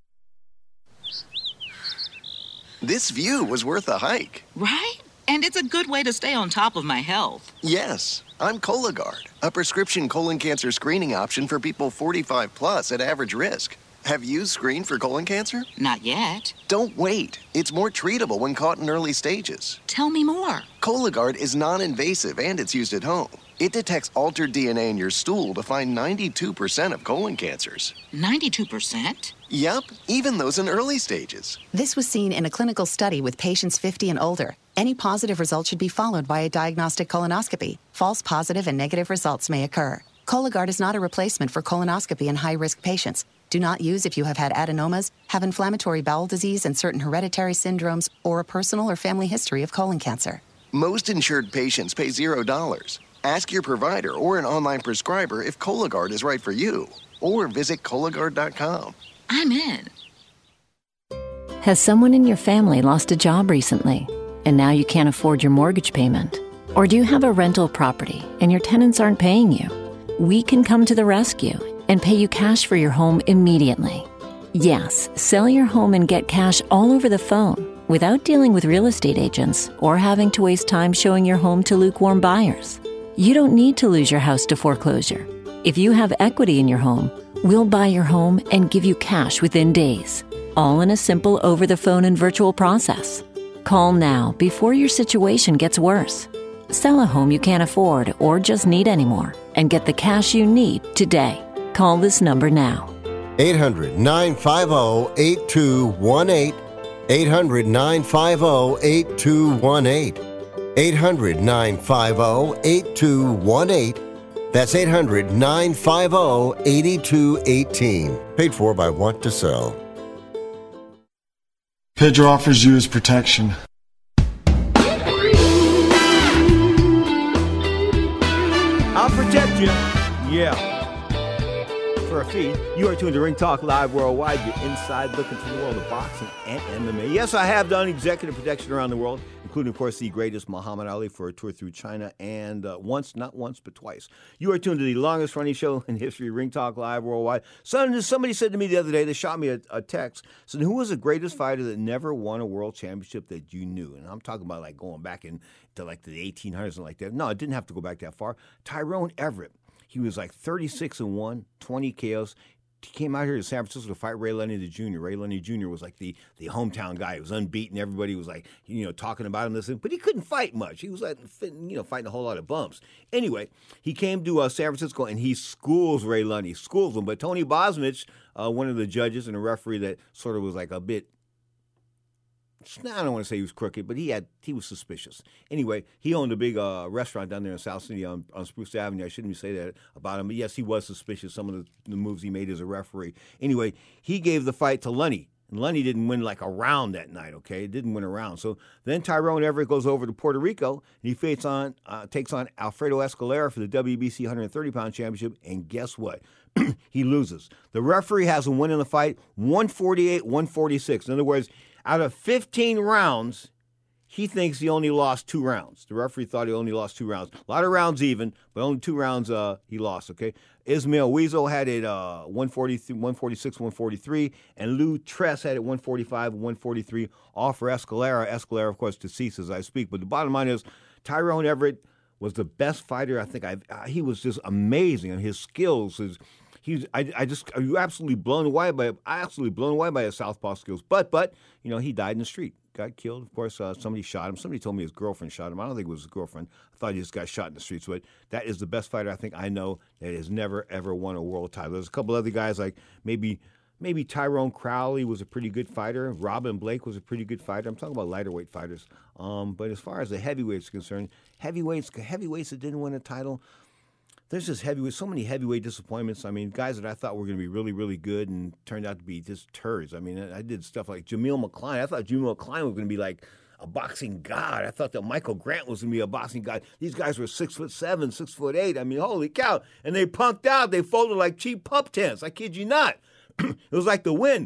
O: This view was worth a hike.
P: Right? And it's a good way to stay on top of my health.
O: Yes, I'm Cologuard, a prescription colon cancer screening option for people forty-five plus at average risk. Have you screened for colon cancer?
P: Not yet.
O: Don't wait. It's more treatable when caught in early stages.
P: Tell me more.
O: Cologuard is non-invasive and it's used at home. It detects altered D N A in your stool to find ninety-two percent of colon cancers.
P: ninety-two percent?
O: Yep, even those in early stages.
Q: This was seen in a clinical study with patients fifty and older. Any positive result should be followed by a diagnostic colonoscopy. False positive and negative results may occur. Cologuard is not a replacement for colonoscopy in high-risk patients. Do not use if you have had adenomas, have inflammatory bowel disease and certain hereditary syndromes, or a personal or family history of colon cancer.
O: Most insured patients pay zero dollars. Ask your provider or an online prescriber if Cologuard is right for you, or visit Cologuard dot com.
P: I'm in.
F: Has someone in your family lost a job recently, and now you can't afford your mortgage payment? Or do you have a rental property and your tenants aren't paying you? We can come to the rescue and pay you cash for your home immediately. Yes, sell your home and get cash all over the phone without dealing with real estate agents or having to waste time showing your home to lukewarm buyers. You don't need to lose your house to foreclosure. If you have equity in your home, we'll buy your home and give you cash within days, all in a simple over-the-phone and virtual process. Call now before your situation gets worse. Sell a home you can't afford or just need anymore and get the cash you need today. Call this number now.
B: eight hundred, nine five zero, eight two one eight. eight hundred, nine five zero, eight two one eight. eight hundred, nine five zero, eight two one eight. That's eight hundred, nine five zero, eight two one eight. Paid for by Want to Sell.
R: Pedro offers you his protection.
G: I'll protect you. Yeah. For a fee, you are tuned to Ring Talk Live Worldwide. Your inside look into the world of boxing and M M A. Yes, I have done executive protection around the world, including, of course, the greatest Muhammad Ali for a tour through China, and uh, once, not once, but twice. You are tuned to the longest running show in history, Ring Talk Live Worldwide. Somebody, somebody said to me the other day, they shot me a, a text, said, who was the greatest fighter that never won a world championship that you knew? And I'm talking about like going back into like the eighteen hundreds and like that. No, it didn't have to go back that far. Tyrone Everett. He was like thirty-six and one, twenty K Os. He came out here to San Francisco to fight Ray Lenny the Junior Ray Lenny Junior was like the, the hometown guy. He was unbeaten. Everybody was like, you know, talking about him, listening. But he couldn't fight much. He was like, you know, fighting a whole lot of bumps. Anyway, he came to uh, San Francisco and he schools Ray Lenny, schools him. But Tony Bosmich, uh, one of the judges and a referee that sort of was like a bit, I don't want to say he was crooked, but he had he was suspicious. Anyway, he owned a big uh, restaurant down there in South City on, on Spruce Avenue. I shouldn't even say that about him, but yes, he was suspicious, some of the, the moves he made as a referee. Anyway, he gave the fight to Lunny, and Lunny didn't win like a round that night, okay? Didn't win a round. So then Tyrone Everett goes over to Puerto Rico, and he fights on, uh, takes on Alfredo Escalera for the W B C one thirty pound championship, and guess what? He loses. The referee has him winning the fight one forty-eight one forty-six. In other words, out of fifteen rounds, he thinks he only lost two rounds. The referee thought he only lost two rounds. A lot of rounds even, but only two rounds uh, he lost, okay? Ismail Weasel had it uh, one forty-six one forty-three, and Lou Tress had it one forty-five one forty-three, all for Escalera. Escalera, of course, deceased as I speak. But the bottom line is Tyrone Everett was the best fighter I think I've uh, – he was just amazing, and his skills, his – He's, I, I just, are you absolutely blown away by, absolutely blown away by his southpaw skills. But, but, you know, he died in the street, got killed. Of course, uh, somebody shot him. Somebody told me his girlfriend shot him. I don't think it was his girlfriend. I thought he just got shot in the streets. But that is the best fighter I think I know that has never, ever won a world title. There's a couple other guys like maybe, maybe Tyrone Crowley was a pretty good fighter. Robin Blake was a pretty good fighter. I'm talking about lighter weight fighters. Um, but as far as the heavyweights are concerned, heavyweights, heavyweights that didn't win a title, there's just heavyweight, so many heavyweight disappointments. I mean, guys that I thought were going to be really, really good and turned out to be just turds. I mean, I did stuff like Jamil McCline. I thought Jamil McCline was going to be like a boxing god. I thought that Michael Grant was going to be a boxing god. These guys were six foot seven, six foot eight. I mean, holy cow! And they punked out. They folded like cheap pup tents. I kid you not. It was like the wind.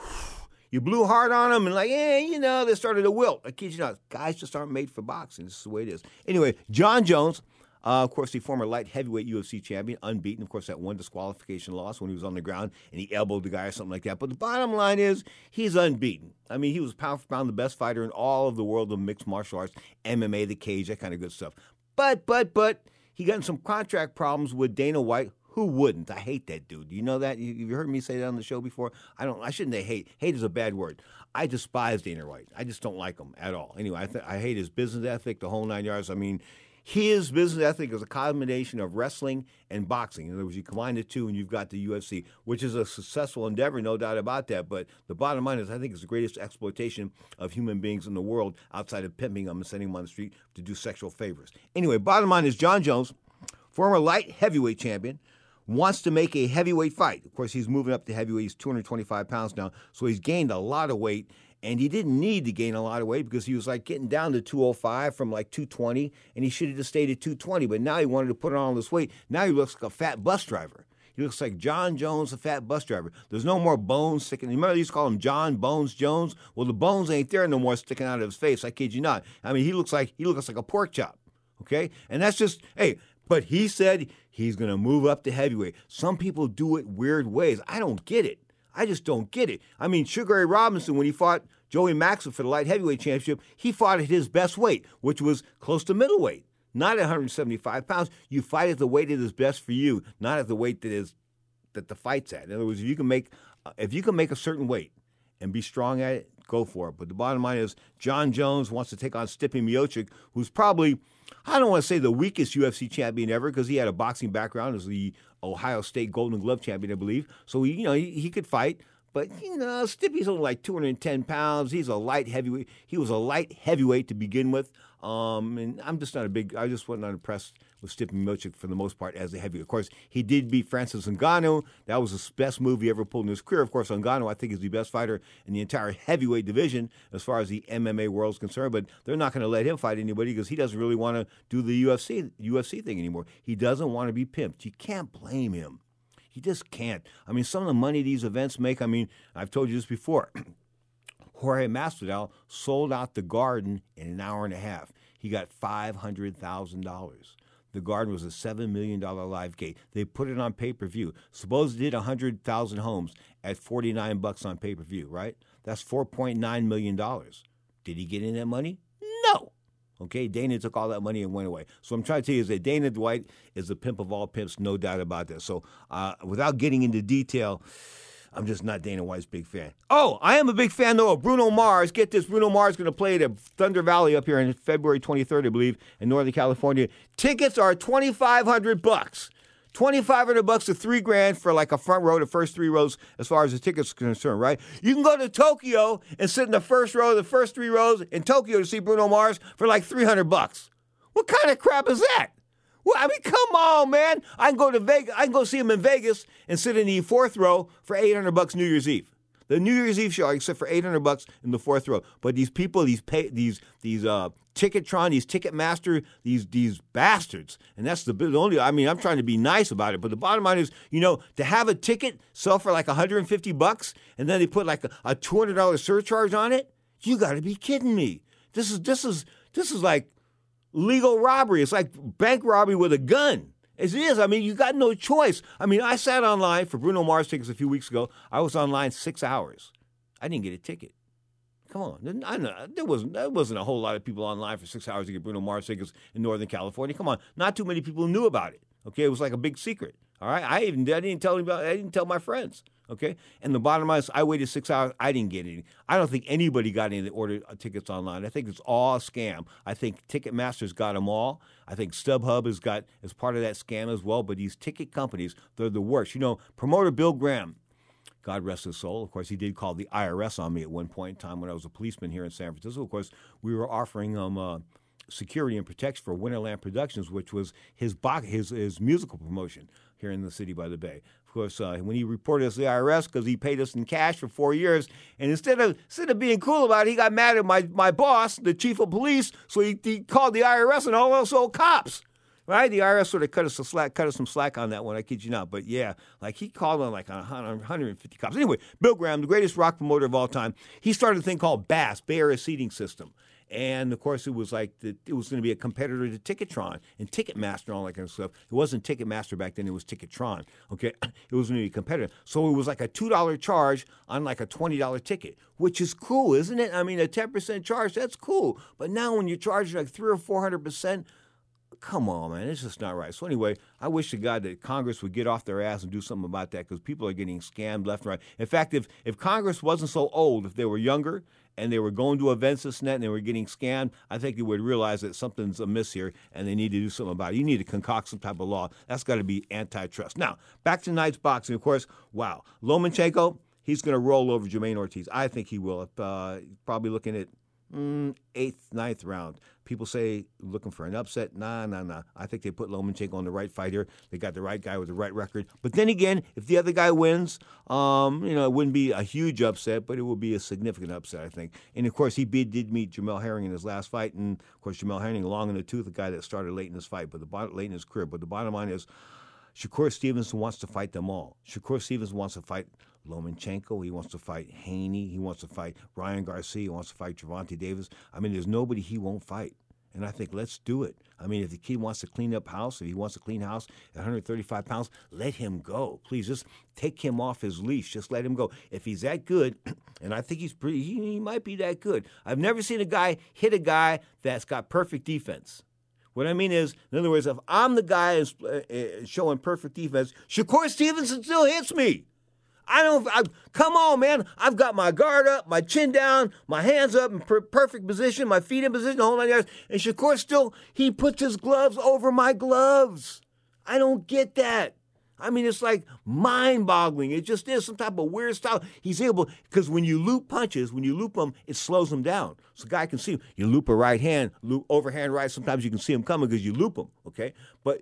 G: You blew hard on them and like, yeah, you know, they started to wilt. I kid you not. Guys just aren't made for boxing. This is the way it is. Anyway, John Jones. Uh, of course, the former light heavyweight U F C champion, unbeaten. Of course, that one disqualification loss when he was on the ground and he elbowed the guy or something like that. But the bottom line is he's unbeaten. I mean, he was pound for pound the best fighter in all of the world of mixed martial arts, M M A, the cage, that kind of good stuff. But, but, but, he got in some contract problems with Dana White. Who wouldn't? I hate that dude. You know that? You, you heard me say that on the show before? I don't. I shouldn't say hate. Hate is a bad word. I despise Dana White. I just don't like him at all. Anyway, I, th- I hate his business ethic, the whole nine yards. I mean, his business ethic is a combination of wrestling and boxing. In other words, you combine the two and you've got the U F C, which is a successful endeavor, no doubt about that. But the bottom line is I think it's the greatest exploitation of human beings in the world outside of pimping them and sending them on the street to do sexual favors. Anyway, bottom line is John Jones, former light heavyweight champion, wants to make a heavyweight fight. Of course, he's moving up to heavyweight. He's two hundred twenty-five pounds now, so he's gained a lot of weight. And he didn't need to gain a lot of weight because he was like getting down to two oh five from like two twenty, and he should have just stayed at two twenty. But now he wanted to put on all this weight. Now he looks like a fat bus driver. He looks like John Jones, a fat bus driver. There's no more bones sticking. Remember they used to call him John Bones Jones? Well, the bones ain't there no more sticking out of his face. I kid you not. I mean, he looks like he looks like a pork chop. Okay, and that's just hey. But he said he's going to move up to heavyweight. Some people do it weird ways. I don't get it. I just don't get it. I mean, Sugar Ray Robinson, when he fought Joey Maxwell for the light heavyweight championship, he fought at his best weight, which was close to middleweight, not at one hundred seventy-five pounds. You fight at the weight that is best for you, not at the weight that is that the fight's at. In other words, if you can make uh, if you can make a certain weight and be strong at it, go for it. But the bottom line is John Jones wants to take on Stipe Miocic, who's probably, I don't want to say the weakest U F C champion ever because he had a boxing background as the Ohio State Golden Glove champion, I believe. So, he, you know, he, he could fight. But, you know, Stippy's only like two hundred ten pounds. He's a light heavyweight. He was a light heavyweight to begin with. Um, and I'm just not a big, I just wasn't not impressed with Stipe Miocic for the most part as a heavyweight. Of course, he did beat Francis Ngannou. That was the best move he ever pulled in his career. Of course, Ngannou, I think, is the best fighter in the entire heavyweight division as far as the M M A world is concerned. But they're not going to let him fight anybody because he doesn't really want to do the U F C U F C thing anymore. He doesn't want to be pimped. You can't blame him. He just can't. I mean, some of the money these events make, I mean, I've told you this before. Jorge Masvidal sold out the Garden in an hour and a half. He got five hundred thousand dollars. The Garden was a seven million dollars live gate. They put it on pay-per-view. Suppose it did one hundred thousand homes at forty-nine bucks on pay-per-view, right? That's four point nine million dollars. Did he get in that money? No. Okay, Dana took all that money and went away. So I'm trying to tell you is that Dana White is the pimp of all pimps, no doubt about that. So uh, without getting into detail, I'm just not Dana White's big fan. Oh, I am a big fan, though, of Bruno Mars. Get this, Bruno Mars is going to play at Thunder Valley up here on February twenty-third, I believe, in Northern California. Tickets are twenty-five hundred bucks. twenty-five hundred bucks to three grand for like a front row, the first three rows as far as the tickets are concerned, right? You can go to Tokyo and sit in the first row, the first three rows in Tokyo to see Bruno Mars for like three hundred bucks. What kind of crap is that? Well, I mean, come on, man. I can go to Vegas. I can go see him in Vegas and sit in the fourth row for eight hundred bucks New Year's Eve. The New Year's Eve show, I can sit for eight hundred bucks in the fourth row. But these people, these pay, these these uh, Ticketron, these Ticketmaster, these these bastards, and that's the, the only. I mean, I'm trying to be nice about it, but the bottom line is, you know, to have a ticket sell for like one hundred fifty bucks, and then they put like a, a two hundred dollars surcharge on it. You got to be kidding me. This is this is this is like legal robbery. It's like bank robbery with a gun. As it is. I mean, you got no choice. I mean, I sat online for Bruno Mars tickets a few weeks ago. I was online six hours. I didn't get a ticket. Come on. I know, there, wasn't, there wasn't a whole lot of people online for six hours to get Bruno Mars tickets in Northern California. Come on. Not too many people knew about it. Okay? It was like a big secret. All right? I even I didn't tell anybody, I didn't tell my friends. Okay? And the bottom line is I waited six hours. I didn't get any. I don't think anybody got any that ordered tickets online. I think it's all a scam. I think Ticketmaster's got them all. I think StubHub has got as part of that scam as well. But these ticket companies, they're the worst. You know, promoter Bill Graham, God rest his soul. Of course, he did call the I R S on me at one point in time when I was a policeman here in San Francisco. Of course, we were offering him um, uh, security and protection for Winterland Productions, which was his, bo- his his musical promotion here in the city by the bay. Of course, uh, when he reported us to the I R S because he paid us in cash for four years, and instead of instead of being cool about it, he got mad at my, my boss, the chief of police, so he, he called the I R S and all those old cops. Right? The I R S sort of cut us some slack, cut us some slack on that one, I kid you not. But yeah, like he called on like one hundred fifty cops. Anyway, Bill Graham, the greatest rock promoter of all time, he started a thing called B A S, Bay Area Seating System. And, of course, it was like the, it was going to be a competitor to Ticketron and Ticketmaster and all that kind of stuff. It wasn't Ticketmaster back then. It was Ticketron, okay? It was going to be a competitor. So it was like a two dollars charge on like a twenty dollars ticket, which is cool, isn't it? I mean, a ten percent charge, that's cool. But now when you're charging like three or four hundred percent, come on, man, it's just not right. So anyway, I wish to God that Congress would get off their ass and do something about that because people are getting scammed left and right. In fact, if, if Congress wasn't so old, if they were younger and they were going to events this and that and they were getting scammed, I think they would realize that something's amiss here and they need to do something about it. You need to concoct some type of law. That's got to be antitrust. Now, back to tonight's boxing. Of course, wow, Lomachenko, he's going to roll over Jermaine Ortiz. I think he will. Uh, probably looking at Mm, eighth, ninth round. People say looking for an upset. Nah, nah, nah. I think they put Lomachenko on the right fight here. They got the right guy with the right record. But then again, if the other guy wins, um, you know, it wouldn't be a huge upset, but it would be a significant upset, I think. And, of course, he did meet Jamel Herring in his last fight. And, of course, Jamel Herring, long in the tooth, the guy that started late in his fight, but the late in his career. But the bottom line is Shakur Stevenson wants to fight them all. Shakur Stevenson wants to fight Lomachenko. He wants to fight Haney. He wants to fight Ryan Garcia. He wants to fight Gervonta Davis. I mean, there's nobody he won't fight. And I think let's do it. I mean, if the kid wants to clean up house, if he wants to clean house at one hundred thirty-five pounds, let him go. Please, just take him off his leash. Just let him go. If he's that good, and I think he's pretty, he, he might be that good. I've never seen a guy hit a guy that's got perfect defense. What I mean is, in other words, if I'm the guy showing perfect defense, Shakur Stevenson still hits me. I don't, I, come on, man. I've got my guard up, my chin down, my hands up in per- perfect position, my feet in position, the whole nine yards. And Shakur still, he puts his gloves over my gloves. I don't get that. I mean, it's like mind-boggling. It just is some type of weird style. He's able, because when you loop punches, when you loop them, it slows them down. So the guy can see him. You loop a right hand, loop overhand right, sometimes you can see him coming because you loop them, okay? But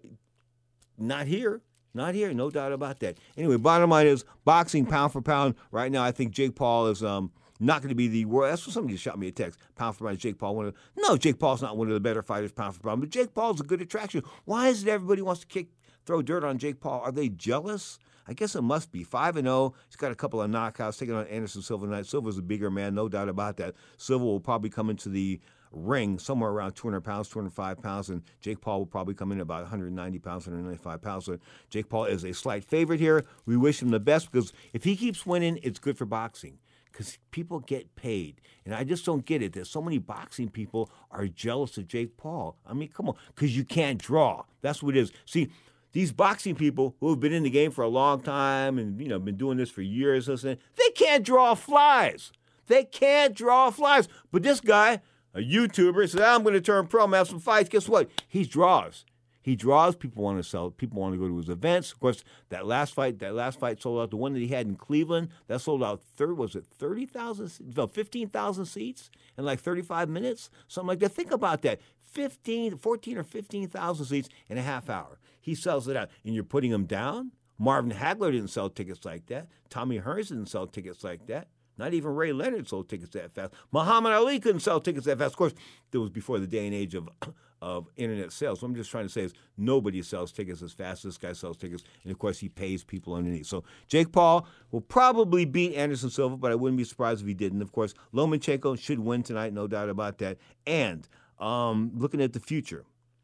G: not here. Not here, no doubt about that. Anyway, bottom line is, boxing, pound for pound, right now I think Jake Paul is um, not going to be the world. That's what somebody just shot me a text. Pound for pound, Jake Paul. One of the, no, Jake Paul's not one of the better fighters, pound for pound, but Jake Paul's a good attraction. Why is it everybody wants to kick, throw dirt on Jake Paul? Are they jealous? I guess it must be. five and oh. He's got a couple of knockouts, taking on Anderson Silva tonight. Silva's a bigger man, no doubt about that. Silva will probably come into the ring somewhere around two hundred pounds, two hundred five pounds, and Jake Paul will probably come in about one hundred ninety pounds, one hundred ninety-five pounds. So Jake Paul is a slight favorite here. We wish him the best because if he keeps winning, it's good for boxing because people get paid. And I just don't get it. There's so many boxing people are jealous of Jake Paul. I mean, come on, because you can't draw. That's what it is. See, these boxing people who have been in the game for a long time and, you know, been doing this for years, listen, they can't draw flies. They can't draw flies. But this guy, a YouTuber, says, I'm going to turn pro, I'm going to have some fights. Guess what? He draws. He draws. People want to sell. People want to go to his events. Of course, that last fight, that last fight sold out. The one that he had in Cleveland, that sold out. Third, was it thirty thousand? No, fifteen thousand seats in like thirty-five minutes, something like that. Think about that. fifteen, fourteen or fifteen thousand seats in a half hour. He sells it out, and you're putting him down. Marvin Hagler didn't sell tickets like that. Tommy Hearns didn't sell tickets like that. Not even Ray Leonard sold tickets that fast. Muhammad Ali couldn't sell tickets that fast. Of course, that was before the day and age of of internet sales. What I'm just trying to say is nobody sells tickets as fast as this guy sells tickets. And, of course, he pays people underneath. So Jake Paul will probably beat Anderson Silva, but I wouldn't be surprised if he didn't. Of course, Lomachenko should win tonight, no doubt about that. And um, looking at the future,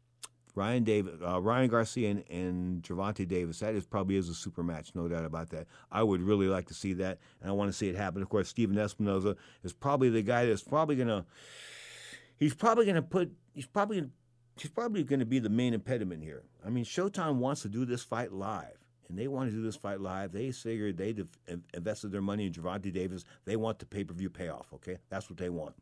G: Ryan Davis, uh, Ryan Garcia and, and Gervonta Davis, that is probably is a super match, no doubt about that. I would really like to see that, and I want to see it happen. Of course, Steven Espinoza is probably the guy that's probably going to, he's probably going to put, he's probably, he's probably going to be the main impediment here. I mean, Showtime wants to do this fight live, and they want to do this fight live. They figured they invested their money in Gervonta Davis. They want the pay-per-view payoff, okay? That's what they want.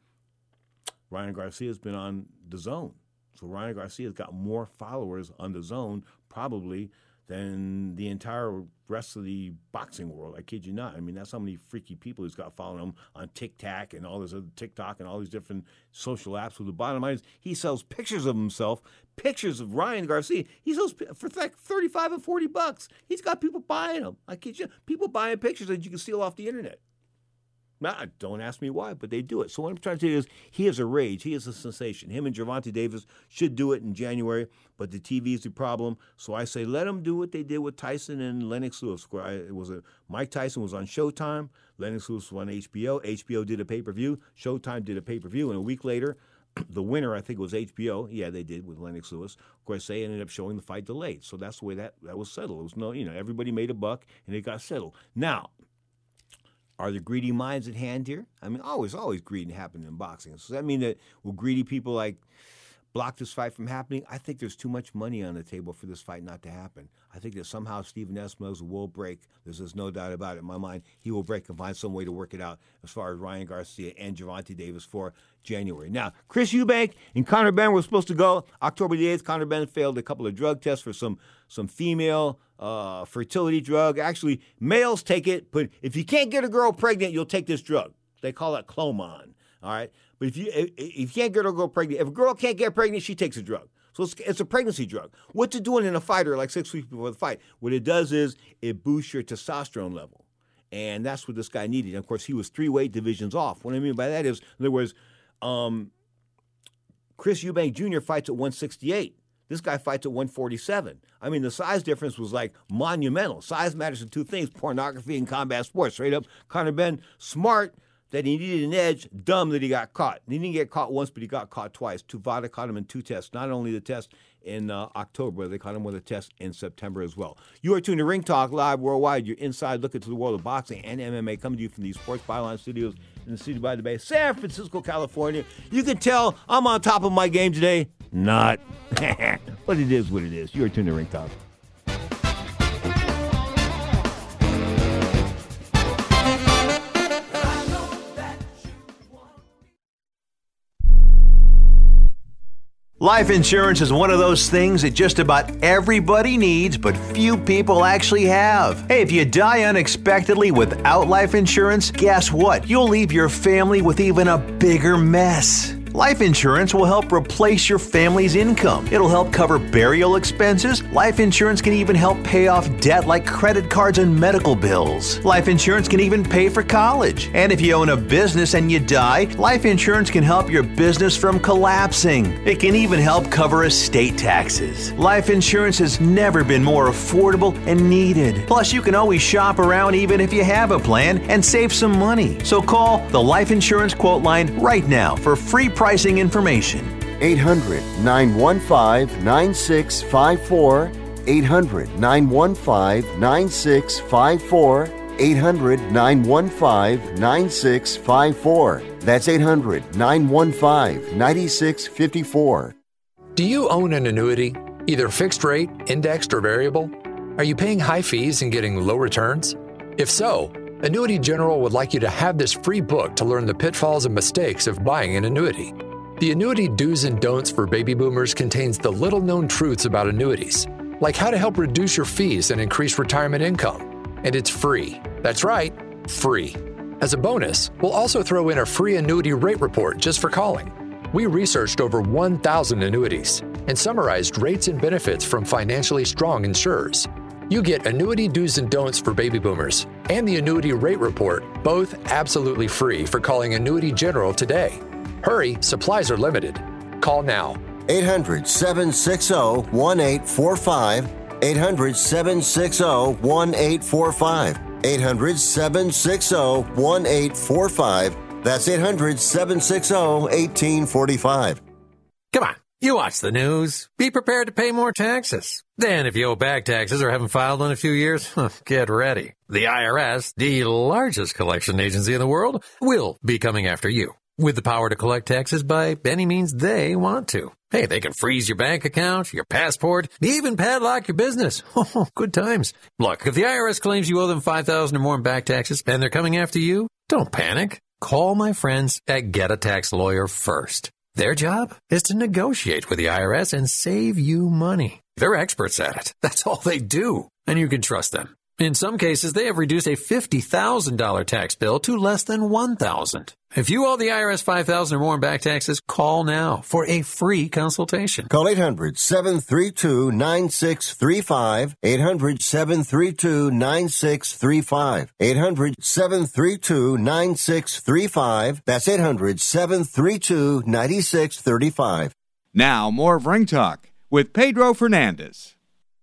G: Ryan Garcia's been on DAZN. So Ryan Garcia's got more followers on DAZN probably than the entire rest of the boxing world. I kid you not. I mean, that's how many freaky people he's got following him on TikTok and all this other TikTok and all these different social apps. So the bottom line is he sells pictures of himself, pictures of Ryan Garcia. He sells for like thirty-five and forty bucks. He's got people buying them. I kid you. People buying pictures that you can steal off the internet. Now, don't ask me why, but they do it. So what I'm trying to tell you is he is a rage. He is a sensation. Him and Gervonta Davis should do it in January, but the T V is the problem. So I say let them do what they did with Tyson and Lennox Lewis. It was a, Mike Tyson was on Showtime. Lennox Lewis was on H B O. H B O did a pay-per-view. Showtime did a pay-per-view. And a week later, the winner, I think, was H B O. Yeah, they did with Lennox Lewis. Of course, they ended up showing the fight delayed. So that's the way that, that was settled. It was no, you know, everybody made a buck, and it got settled. Now, are there greedy minds at hand here? I mean, always, always greed happening in boxing. So does that mean that will greedy people like block this fight from happening? I think there's too much money on the table for this fight not to happen. I think that somehow Steven Espinoza will break. There's, there's no doubt about it in my mind. He will break and find some way to work it out as far as Ryan Garcia and Gervonta Davis for January. Now, Chris Eubank and Conor Benn were supposed to go October the eighth. Conor Benn failed a couple of drug tests for some some female uh, fertility drug. Actually, males take it, but if you can't get a girl pregnant, you'll take this drug. They call it Clomon, all right? But if you if, if you can't get a girl pregnant, if a girl can't get pregnant, she takes a drug. So it's, it's a pregnancy drug. What's it doing in a fighter like six weeks before the fight? What it does is it boosts your testosterone level. And that's what this guy needed. And of course, he was three weight divisions off. What I mean by that is, in other words, um, Chris Eubank Junior fights at one sixty-eight. This guy fights at one forty-seven. I mean, the size difference was like monumental. Size matters in two things, pornography and combat sports. Straight up, Conor Benn, smart that he needed an edge, dumb that he got caught. He didn't get caught once, but he got caught twice. Tuvada caught him in two tests. Not only the test in uh, October, they caught him with a test in September as well. You are tuned to Ring Talk Live Worldwide. Your inside look into the world of boxing and M M A coming to you from the Sports Byline Studios in the City by the Bay, San Francisco, California. You can tell I'm on top of my game today. Not. But it is what it is. You are tuned to Ring Talk.
K: Life insurance is one of those things that just about everybody needs, but few people actually have. Hey, if you die unexpectedly without life insurance, guess what? You'll leave your family with even a bigger mess. Life insurance will help replace your family's income. It'll help cover burial expenses. Life insurance can even help pay off debt like credit cards and medical bills. Life insurance can even pay for college. And if you own a business and you die, life insurance can help your business from collapsing. It can even help cover estate taxes. Life insurance has never been more affordable and needed. Plus, you can always shop around even if you have a plan and save some money. So call the Life Insurance Quote Line right now for free pricing information.
B: eight hundred, nine one five, nine six five four. eight hundred, nine one five, nine six five four. eight hundred, nine one five, nine six five four. That's eight hundred, nine one five, nine six five four.
S: Do you own an annuity, either fixed rate, indexed, or variable? Are you paying high fees and getting low returns? If so, Annuity General would like you to have this free book to learn the pitfalls and mistakes of buying an annuity. The Annuity Do's and Don'ts for Baby Boomers contains the little-known truths about annuities, like how to help reduce your fees and increase retirement income. And it's free. That's right, free. As a bonus, we'll also throw in a free annuity rate report just for calling. We researched over one thousand annuities and summarized rates and benefits from financially strong insurers. You get Annuity Do's and Don'ts for Baby Boomers and the Annuity Rate Report, both absolutely free for calling Annuity General today. Hurry, supplies are limited. Call now.
B: eight hundred, seven six zero, one eight four five. eight hundred, seven six zero, one eight four five. eight hundred, seven six zero, one eight four five. That's eight hundred, seven six zero, one eight four five.
T: Come on. You watch the news. Be prepared to pay more taxes. Then if you owe back taxes or haven't filed in a few years, get ready. The I R S, the largest collection agency in the world, will be coming after you with the power to collect taxes by any means they want to. Hey, they can freeze your bank account, your passport, even padlock your business. Oh, good times. Look, if the I R S claims you owe them five thousand dollars or more in back taxes and they're coming after you, don't panic. Call my friends at Get a Tax Lawyer first. Their job is to negotiate with the I R S and save you money. They're experts at it. That's all they do. And you can trust them. In some cases, they have reduced a fifty thousand dollars tax bill to less than one thousand dollars. If you owe the I R S five thousand dollars or more in back taxes, call now for a free consultation.
B: Call eight hundred, seven three two, nine six three five. eight hundred, seven three two, nine six three five. eight hundred, seven three two, nine six three five. That's eight hundred, seven three two, nine six three five.
C: Now, more of Ring Talk with Pedro Fernandez.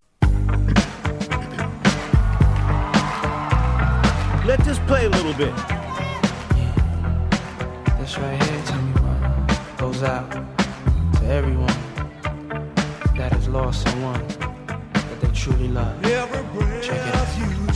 G: Let this play a little bit.
U: This right here, tell me what goes out to everyone that has lost someone that they truly love. Check it out.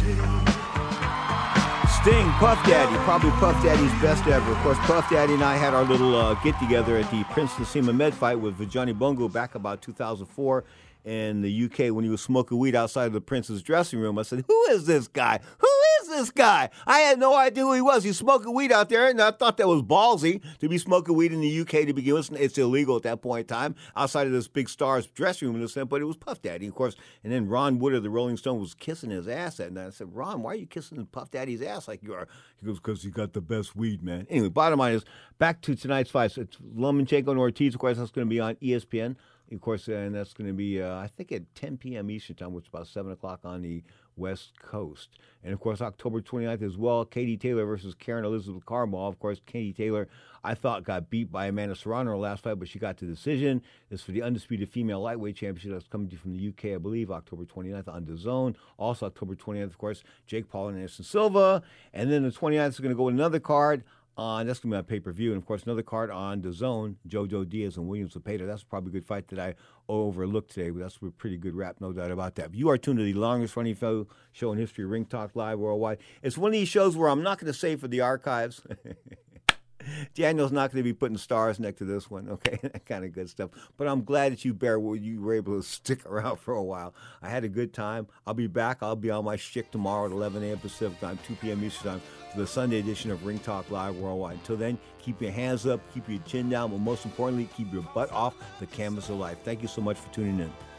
G: Sting, Puff Daddy, probably Puff Daddy's best ever. Of course, Puff Daddy and I had our little uh, get-together at the Prince Nasima Med fight with Vijani Bungo back about two thousand four in the U K when he was smoking weed outside of the Prince's dressing room. I said, who is this guy? Who is this guy? I had no idea who he was. He's smoking weed out there, and I thought that was ballsy to be smoking weed in the U K to begin with. It's illegal at that point in time outside of this big star's dressing room in a sense, but it was Puff Daddy, of course. And then Ron Wood of the Rolling Stone was kissing his ass that night. I said, Ron, why are you kissing Puff Daddy's ass like you are? He goes, because he got the best weed, man. Anyway, bottom line is, back to tonight's fight. So it's Lomachenko and Ortiz, of course, that's going to be on E S P N. Of course, and that's going to be, uh, I think, at ten p.m. Eastern Time, which is about seven o'clock on the West Coast. And, of course, October twenty-ninth as well, Katie Taylor versus Karen Elizabeth Carmall. Of course, Katie Taylor, I thought, got beat by Amanda Serrano in her last fight, but she got the decision. It's for the Undisputed Female Lightweight Championship that's coming to you from the U K, I believe, October twenty-ninth on DAZN. Also, October twenty-ninth, of course, Jake Paul and Anderson Silva. And then the twenty-ninth is going to go with another card. On, that's going to be on pay-per-view. And, of course, another card on DAZN, Jojo Diaz and William Zepeda. That's probably a good fight that I overlooked today, but that's a pretty good rap, no doubt about that. But you are tuned to the longest-running show in history, Ring Talk Live Worldwide. It's one of these shows where I'm not going to save for the archives. Daniel's not going to be putting stars next to this one, okay? That kind of good stuff. But I'm glad that you, Bear, you were able to stick around for a while. I had a good time. I'll be back. I'll be on my shtick tomorrow at eleven a.m. Pacific time, two p.m. Eastern time for the Sunday edition of Ring Talk Live Worldwide. Until then, keep your hands up, keep your chin down, but most importantly, keep your butt off the canvas of life. Thank you so much for tuning in.